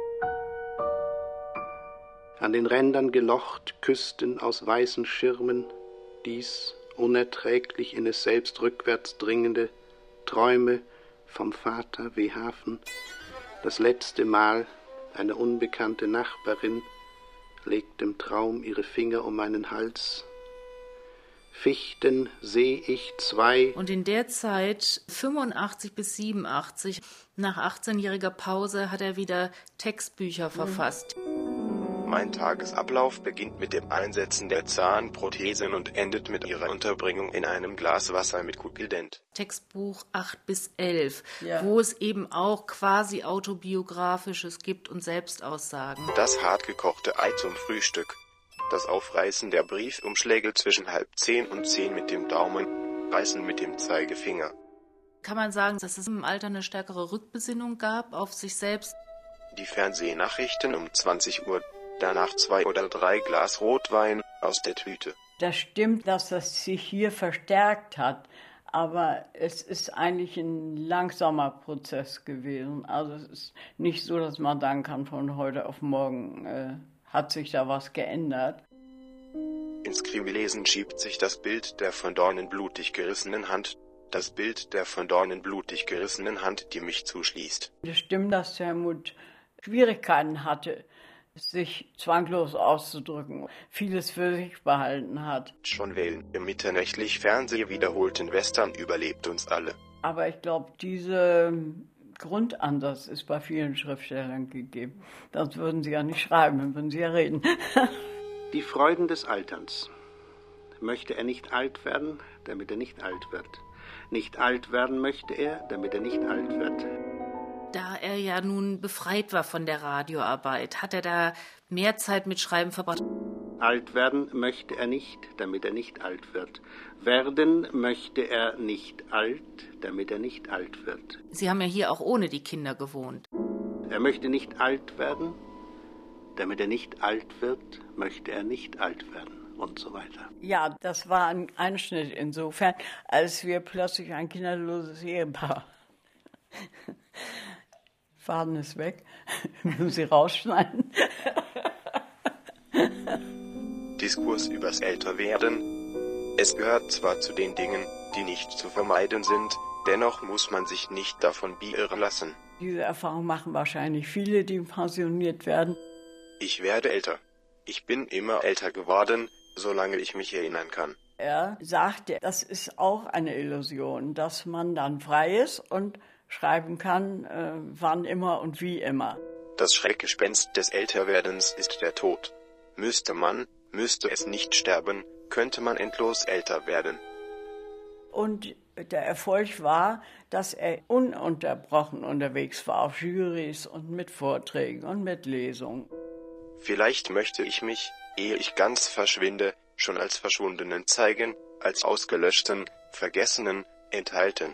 An den Rändern gelocht, Küsten aus weißen Schirmen, dies unerträglich in es selbst rückwärts dringende, Träume vom Vater wie Hafen, das letzte Mal eine unbekannte Nachbarin legt im Traum ihre Finger um meinen Hals. Fichten seh ich zwei. Und in der Zeit, fünfundachtzig bis siebenundachtzig, nach achtzehnjähriger Pause, hat er wieder Textbücher verfasst. Mein Tagesablauf beginnt mit dem Einsetzen der Zahnprothesen und endet mit ihrer Unterbringung in einem Glas Wasser mit Gutildent. Textbuch acht bis elf, Ja. wo es eben auch quasi Autobiografisches gibt und Selbstaussagen. Das hartgekochte Ei zum Frühstück. Das Aufreißen der Briefumschläge zwischen halb zehn und zehn mit dem Daumen, Reißen mit dem Zeigefinger. Kann man sagen, dass es im Alter eine stärkere Rückbesinnung gab auf sich selbst? Die Fernsehnachrichten um zwanzig Uhr, danach zwei oder drei Glas Rotwein aus der Tüte. Das stimmt, dass das sich hier verstärkt hat, aber es ist eigentlich ein langsamer Prozess gewesen. Also es ist nicht so, dass man sagen kann, von heute auf morgen äh, hat sich da was geändert. Ins Kriminellesen schiebt sich das Bild der von Dornen blutig gerissenen Hand, das Bild der von Dornen blutig gerissenen Hand, die mich zuschließt. Es stimmt, dass Helmut Schwierigkeiten hatte, sich zwanglos auszudrücken, vieles für sich behalten hat. Schon wählen im mitternächtlich Fernseh wiederholten Western überlebt uns alle. Aber ich glaube, dieser Grundansatz ist bei vielen Schriftstellern gegeben. Sonst würden sie ja nicht schreiben, dann würden sie ja reden. Die Freuden des Alterns. Möchte er nicht alt werden, damit er nicht alt wird. Nicht alt werden möchte er, damit er nicht alt wird. Da er ja nun befreit war von der Radioarbeit, hat er da mehr Zeit mit Schreiben verbracht. Alt werden möchte er nicht, damit er nicht alt wird. Werden möchte er nicht alt, damit er nicht alt wird. Sie haben ja hier auch ohne die Kinder gewohnt. Er möchte nicht alt werden, damit er nicht alt wird, möchte er nicht alt werden und so weiter. Ja, das war ein Einschnitt insofern, als wir plötzlich ein kinderloses Ehepaar. Faden ist weg, müssen Sie rausschneiden. Diskurs übers Älterwerden. Es gehört zwar zu den Dingen, die nicht zu vermeiden sind, dennoch muss man sich nicht davon beirren lassen. Diese Erfahrung machen wahrscheinlich viele, die pensioniert werden. Ich werde älter. Ich bin immer älter geworden, solange ich mich erinnern kann. Er sagte, das ist auch eine Illusion, dass man dann frei ist und schreiben kann, äh, wann immer und wie immer. Das Schreckgespenst des Älterwerdens ist der Tod. Müsste man, müsste es nicht sterben, könnte man endlos älter werden. Und der Erfolg war, dass er ununterbrochen unterwegs war auf Jurys und mit Vorträgen und mit Lesungen. Vielleicht möchte ich mich, ehe ich ganz verschwinde, schon als Verschwundenen zeigen, als ausgelöschten, vergessenen, enthalten.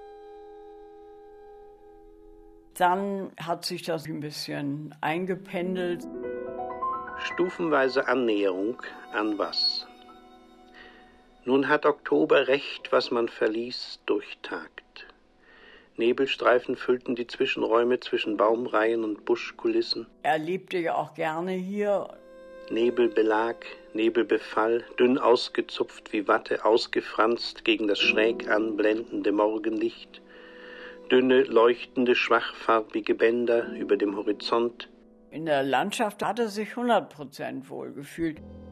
Dann hat sich das ein bisschen eingependelt. Stufenweise Annäherung an was? Nun hat Oktober recht, was man verließ, durchtagt. Nebelstreifen füllten die Zwischenräume zwischen Baumreihen und Buschkulissen. Er lebte ja auch gerne hier. Nebelbelag, Nebelbefall, dünn ausgezupft wie Watte, ausgefranst gegen das schräg anblendende Morgenlicht. Dünne, leuchtende, schwachfarbige Bänder über dem Horizont. In der Landschaft hat er sich hundert Prozent wohlgefühlt.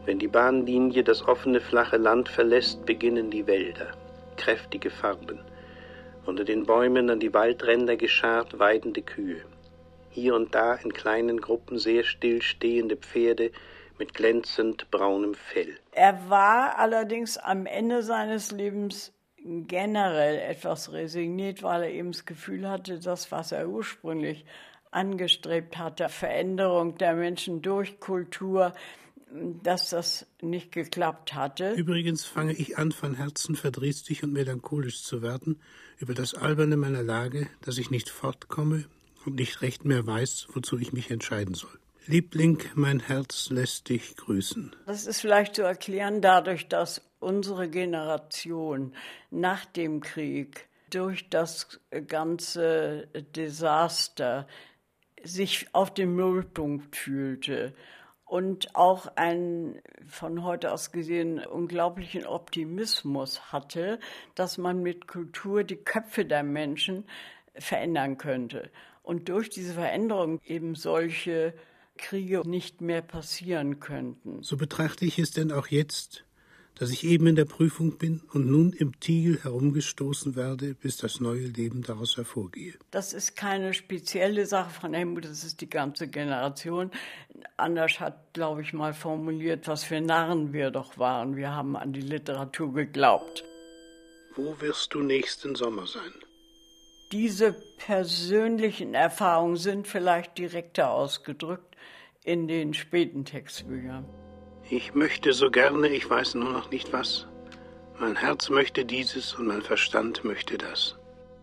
Wenn die Bahnlinie das offene, flache Land verlässt, beginnen die Wälder. Kräftige Farben. Unter den Bäumen an die Waldränder geschart weidende Kühe. Hier und da in kleinen Gruppen sehr still stehende Pferde mit glänzend braunem Fell. Er war allerdings am Ende seines Lebens generell etwas resigniert, weil er eben das Gefühl hatte, das, was er ursprünglich angestrebt hatte, Veränderung der Menschen durch Kultur, dass das nicht geklappt hatte. Übrigens fange ich an, von Herzen verdrießlich und melancholisch zu werden über das Alberne meiner Lage, dass ich nicht fortkomme und nicht recht mehr weiß, wozu ich mich entscheiden soll. Liebling, mein Herz lässt dich grüßen. Das ist vielleicht zu erklären dadurch, dass unsere Generation nach dem Krieg durch das ganze Desaster sich auf dem Nullpunkt fühlte und auch einen von heute aus gesehen unglaublichen Optimismus hatte, dass man mit Kultur die Köpfe der Menschen verändern könnte. Und durch diese Veränderung eben solche Kriege nicht mehr passieren könnten. So betrachte ich es denn auch jetzt, dass ich eben in der Prüfung bin und nun im Tiegel herumgestoßen werde, bis das neue Leben daraus hervorgehe. Das ist keine spezielle Sache von Helmut, das ist die ganze Generation. Anders hat, glaube ich, mal formuliert, was für Narren wir doch waren. Wir haben an die Literatur geglaubt. Wo wirst du nächsten Sommer sein? Diese persönlichen Erfahrungen sind vielleicht direkter ausgedrückt in den späten Textbüchern. Ich möchte so gerne, ich weiß nur noch nicht was. Mein Herz möchte dieses und mein Verstand möchte das.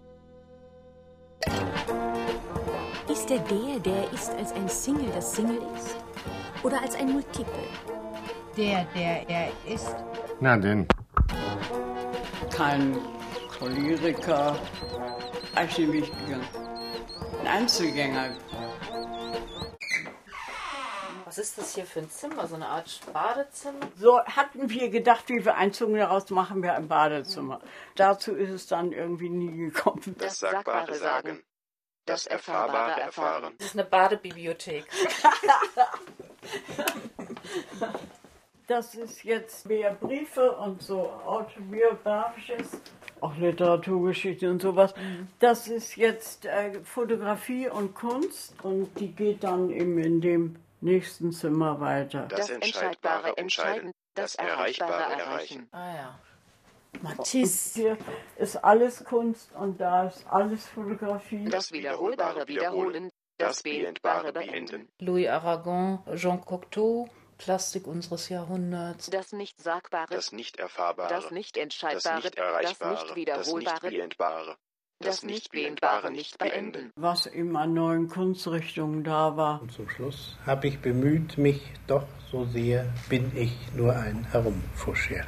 Ist er der, der ist als ein Single, das Single ist? Oder als ein Multiple? Der, der er ist. Na denn. Kein Choleriker, eigentlich ein Wichtiger. Ein Einzelgänger. Was ist das hier für ein Zimmer? So eine Art Badezimmer? So hatten wir gedacht, wie wir einzogen, daraus machen wir ein Badezimmer. Mhm. Dazu ist es dann irgendwie nie gekommen. Das Sagbare sagen, das Erfahrbare erfahren. Das ist eine Badebibliothek. Das ist jetzt mehr Briefe und so autobiografisches, auch Literaturgeschichte und sowas. Mhm. Das ist jetzt äh, Fotografie und Kunst und die geht dann eben in dem nächsten Zimmer weiter. Das Entscheidbare entscheiden, das Erreichbare erreichen. Ah ja. Matisse. Hier ist alles Kunst und da ist alles Fotografie. Das Wiederholbare wiederholen, das Beendbare beenden. Louis Aragon, Jean Cocteau, Plastik unseres Jahrhunderts. Das Nicht-Sagbare, das Nicht-Erfahrbare, das Nicht-Entscheidbare, das Nicht-Erreichbare, das Nicht-Wiederholbare, das Nicht-Beendbare. Das Nicht-Beendbare nicht beenden. Was eben an neuen Kunstrichtungen da war. Und zum Schluss habe ich bemüht mich, doch so sehr bin ich nur ein Herumfuscher.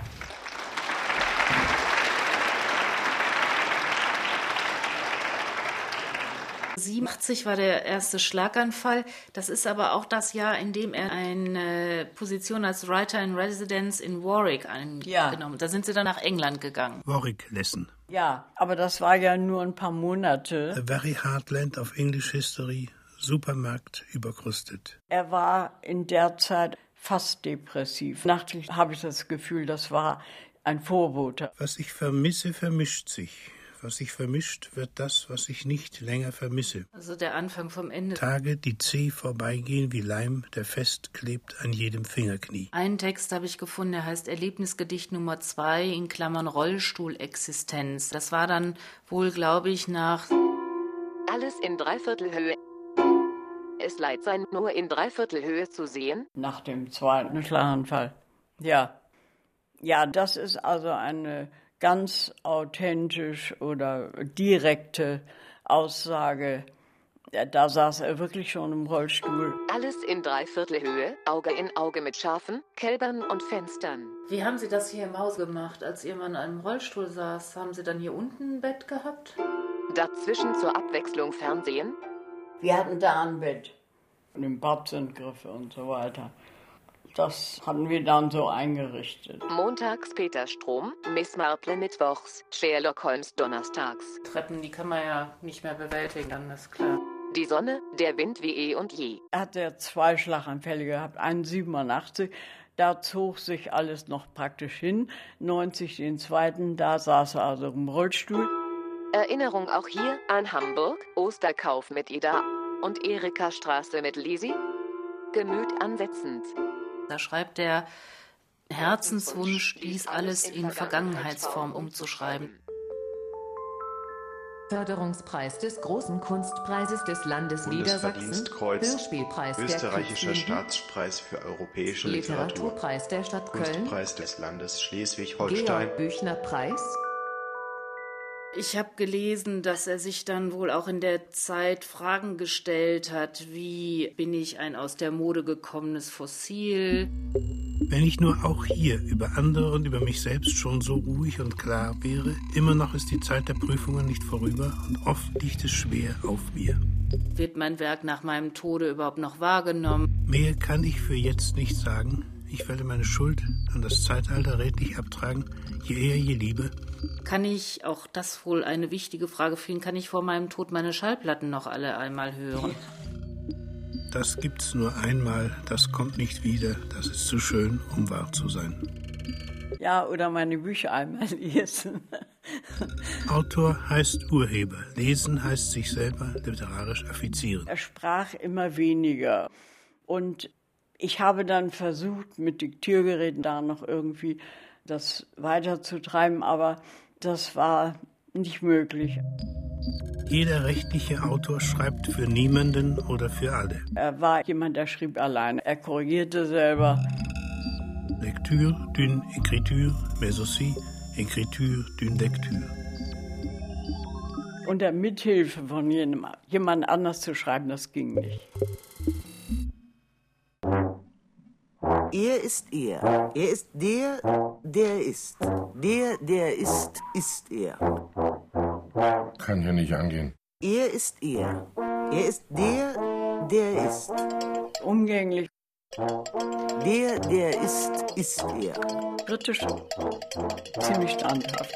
siebenundachtzig war der erste Schlaganfall. Das ist aber auch das Jahr, in dem er eine Position als Writer in Residence in Warwick eingenommen hat. Da sind sie dann nach England gegangen. Warwick Lesson. Ja, aber das war ja nur ein paar Monate. A very hard land of English history, Supermarkt überkrustet. Er war in der Zeit fast depressiv. Nachtlich habe ich das Gefühl, das war ein Vorbote. Was ich vermisse, vermischt sich. Was sich vermischt, wird das, was ich nicht länger vermisse. Also der Anfang vom Ende. Tage, die zäh vorbeigehen wie Leim, der festklebt an jedem Fingerknie. Einen Text habe ich gefunden, der heißt Erlebnisgedicht Nummer zwei, in Klammern Rollstuhlexistenz. Das war dann wohl, glaube ich, nach... Alles in Dreiviertelhöhe. Es leid sein, nur in Dreiviertelhöhe zu sehen. Nach dem zweiten Schlaganfall. Ja. Ja, das ist also eine ganz authentisch oder direkte Aussage. Da saß er wirklich schon im Rollstuhl. Alles in Dreiviertelhöhe, Auge in Auge mit Schafen, Kälbern und Fenstern. Wie haben Sie das hier im Haus gemacht, als Ihr Mann in einem Rollstuhl saß? Haben Sie dann hier unten ein Bett gehabt? Dazwischen zur Abwechslung Fernsehen? Wir hatten da ein Bett. Und im Bad sind Griffe und so weiter. Das hatten wir dann so eingerichtet. Montags Peter Strom, Miss Marple mittwochs, Sherlock Holmes donnerstags. Treppen, die kann man ja nicht mehr bewältigen, dann ist klar. Die Sonne, der Wind wie eh und je. Er hat ja zwei Schlaganfälle gehabt, einen siebenundachtzig, Da zog sich alles noch praktisch hin. neunzig den zweiten, da saß er also im Rollstuhl. Erinnerung auch hier an Hamburg, Osterkauf mit Ida und Erika Straße mit Lisi. Gemüt ansetzend. Da schreibt er, Herzenswunsch, dies alles in Vergangenheitsform umzuschreiben. Förderungspreis des Großen Kunstpreises des Landes Niedersachsen, Bundesverdienstkreuz, Hörspielpreis Österreichischer der Staatspreis für europäische Literatur, Literaturpreis der Stadt Köln, Kunstpreis des Landes Schleswig-Holstein, Georg Büchner Preis. Ich habe gelesen, dass er sich dann wohl auch in der Zeit Fragen gestellt hat, wie bin ich ein aus der Mode gekommenes Fossil? Wenn ich nur auch hier über andere und über mich selbst schon so ruhig und klar wäre, immer noch ist die Zeit der Prüfungen nicht vorüber und oft liegt es schwer auf mir. Wird mein Werk nach meinem Tode überhaupt noch wahrgenommen? Mehr kann ich für jetzt nicht sagen. Ich werde meine Schuld an das Zeitalter redlich abtragen, je eher, je lieber. Kann ich, auch das wohl eine wichtige Frage für ihn, kann ich vor meinem Tod meine Schallplatten noch alle einmal hören? Das gibt's nur einmal, das kommt nicht wieder, das ist zu schön, um wahr zu sein. Ja, oder meine Bücher einmal lesen. Autor heißt Urheber, lesen heißt sich selber literarisch affizieren. Er sprach immer weniger und ich habe dann versucht, mit Diktiergeräten da noch irgendwie das weiterzutreiben, aber das war nicht möglich. Jeder rechtliche Autor schreibt für niemanden oder für alle. Er war jemand, der schrieb allein. Er korrigierte selber. Lecture d'une écriture, mais aussi écriture d'une lecture. Unter Mithilfe von jenem, jemand anders zu schreiben, das ging nicht. Er ist er. Er ist der, der ist. Der, der ist, ist er. Kann hier nicht angehen. Er ist er. Er ist der, der ist. Umgänglich. Der, der ist, ist er. Britisch. Ziemlich standhaft.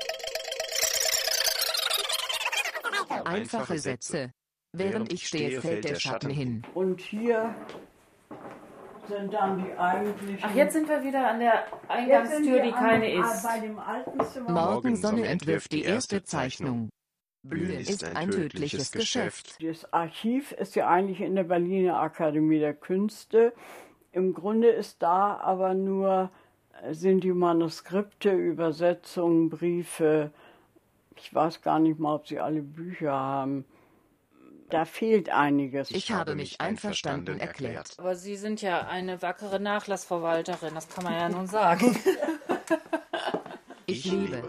Einfache Sätze. Während ich stehe, fällt der Schatten hin. Und hier sind dann die eigentlichen... Ach, jetzt sind wir wieder an der Eingangstür, die keine an, ist. Bei dem alten Zimmer. Morgensonne entwirft die erste Zeichnung. Blühen ist ein tödliches Geschäft. Das Archiv ist ja eigentlich in der Berliner Akademie der Künste. Im Grunde ist da aber nur, sind die Manuskripte, Übersetzungen, Briefe. Ich weiß gar nicht mal, ob sie alle Bücher haben. Da fehlt einiges. Ich habe mich einverstanden erklärt. Aber Sie sind ja eine wackere Nachlassverwalterin, das kann man ja nun sagen. Ich liebe.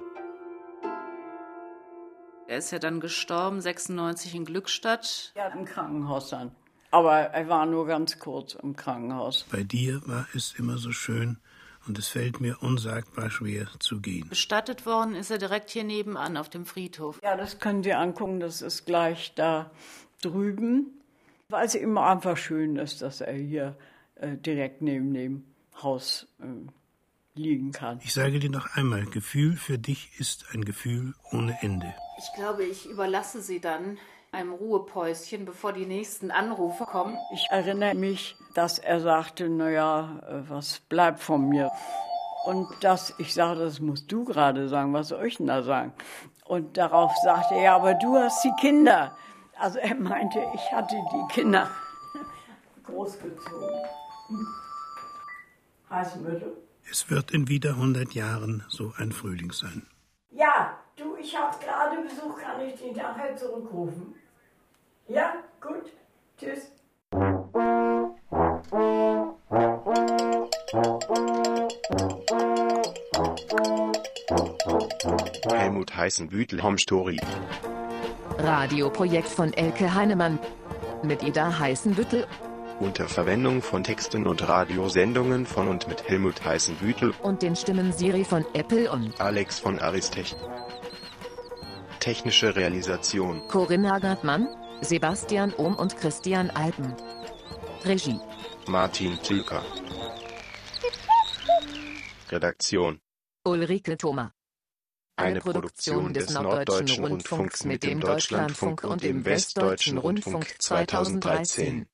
Er ist ja dann gestorben, sechsundneunzig in Glückstadt. Er hat im Krankenhaus dann. Aber er war nur ganz kurz im Krankenhaus. Bei dir war es immer so schön und es fällt mir unsagbar schwer zu gehen. Bestattet worden ist er direkt hier nebenan auf dem Friedhof. Ja, das können Sie angucken, das ist gleich da drüben, weil es immer einfach schön ist, dass er hier äh, direkt neben dem Haus äh, liegen kann. Ich sage dir noch einmal, Gefühl für dich ist ein Gefühl ohne Ende. Ich glaube, ich überlasse Sie dann einem Ruhepäuschen, bevor die nächsten Anrufe kommen. Ich erinnere mich, dass er sagte, naja, was bleibt von mir? Und das, ich sage, das musst du gerade sagen, was soll ich denn da sagen? Und darauf sagte er, ja, aber du hast die Kinder. Also er meinte, ich hatte die Kinder großgezogen. Heißenbüttel. Es wird in wieder hundert Jahren so ein Frühling sein. Ja, du, ich habe gerade Besuch, kann ich dich nachher zurückrufen? Ja, gut, tschüss. Helmut Heißenbüttel Home Story. Radioprojekt von Elke Heinemann. Mit Ida Heißenbüttel. Unter Verwendung von Texten und Radiosendungen von und mit Helmut Heißenbüttel und den Stimmen Siri von Apple und Alex von Aristech. Technische Realisation Corinna Gartmann, Sebastian Ohm und Christian Alpen. Regie Martin Zülker. Redaktion Ulrike Thoma. Eine, Eine Produktion des Norddeutschen Rundfunks mit dem Deutschlandfunk und dem Westdeutschen Rundfunk zweitausenddreizehn.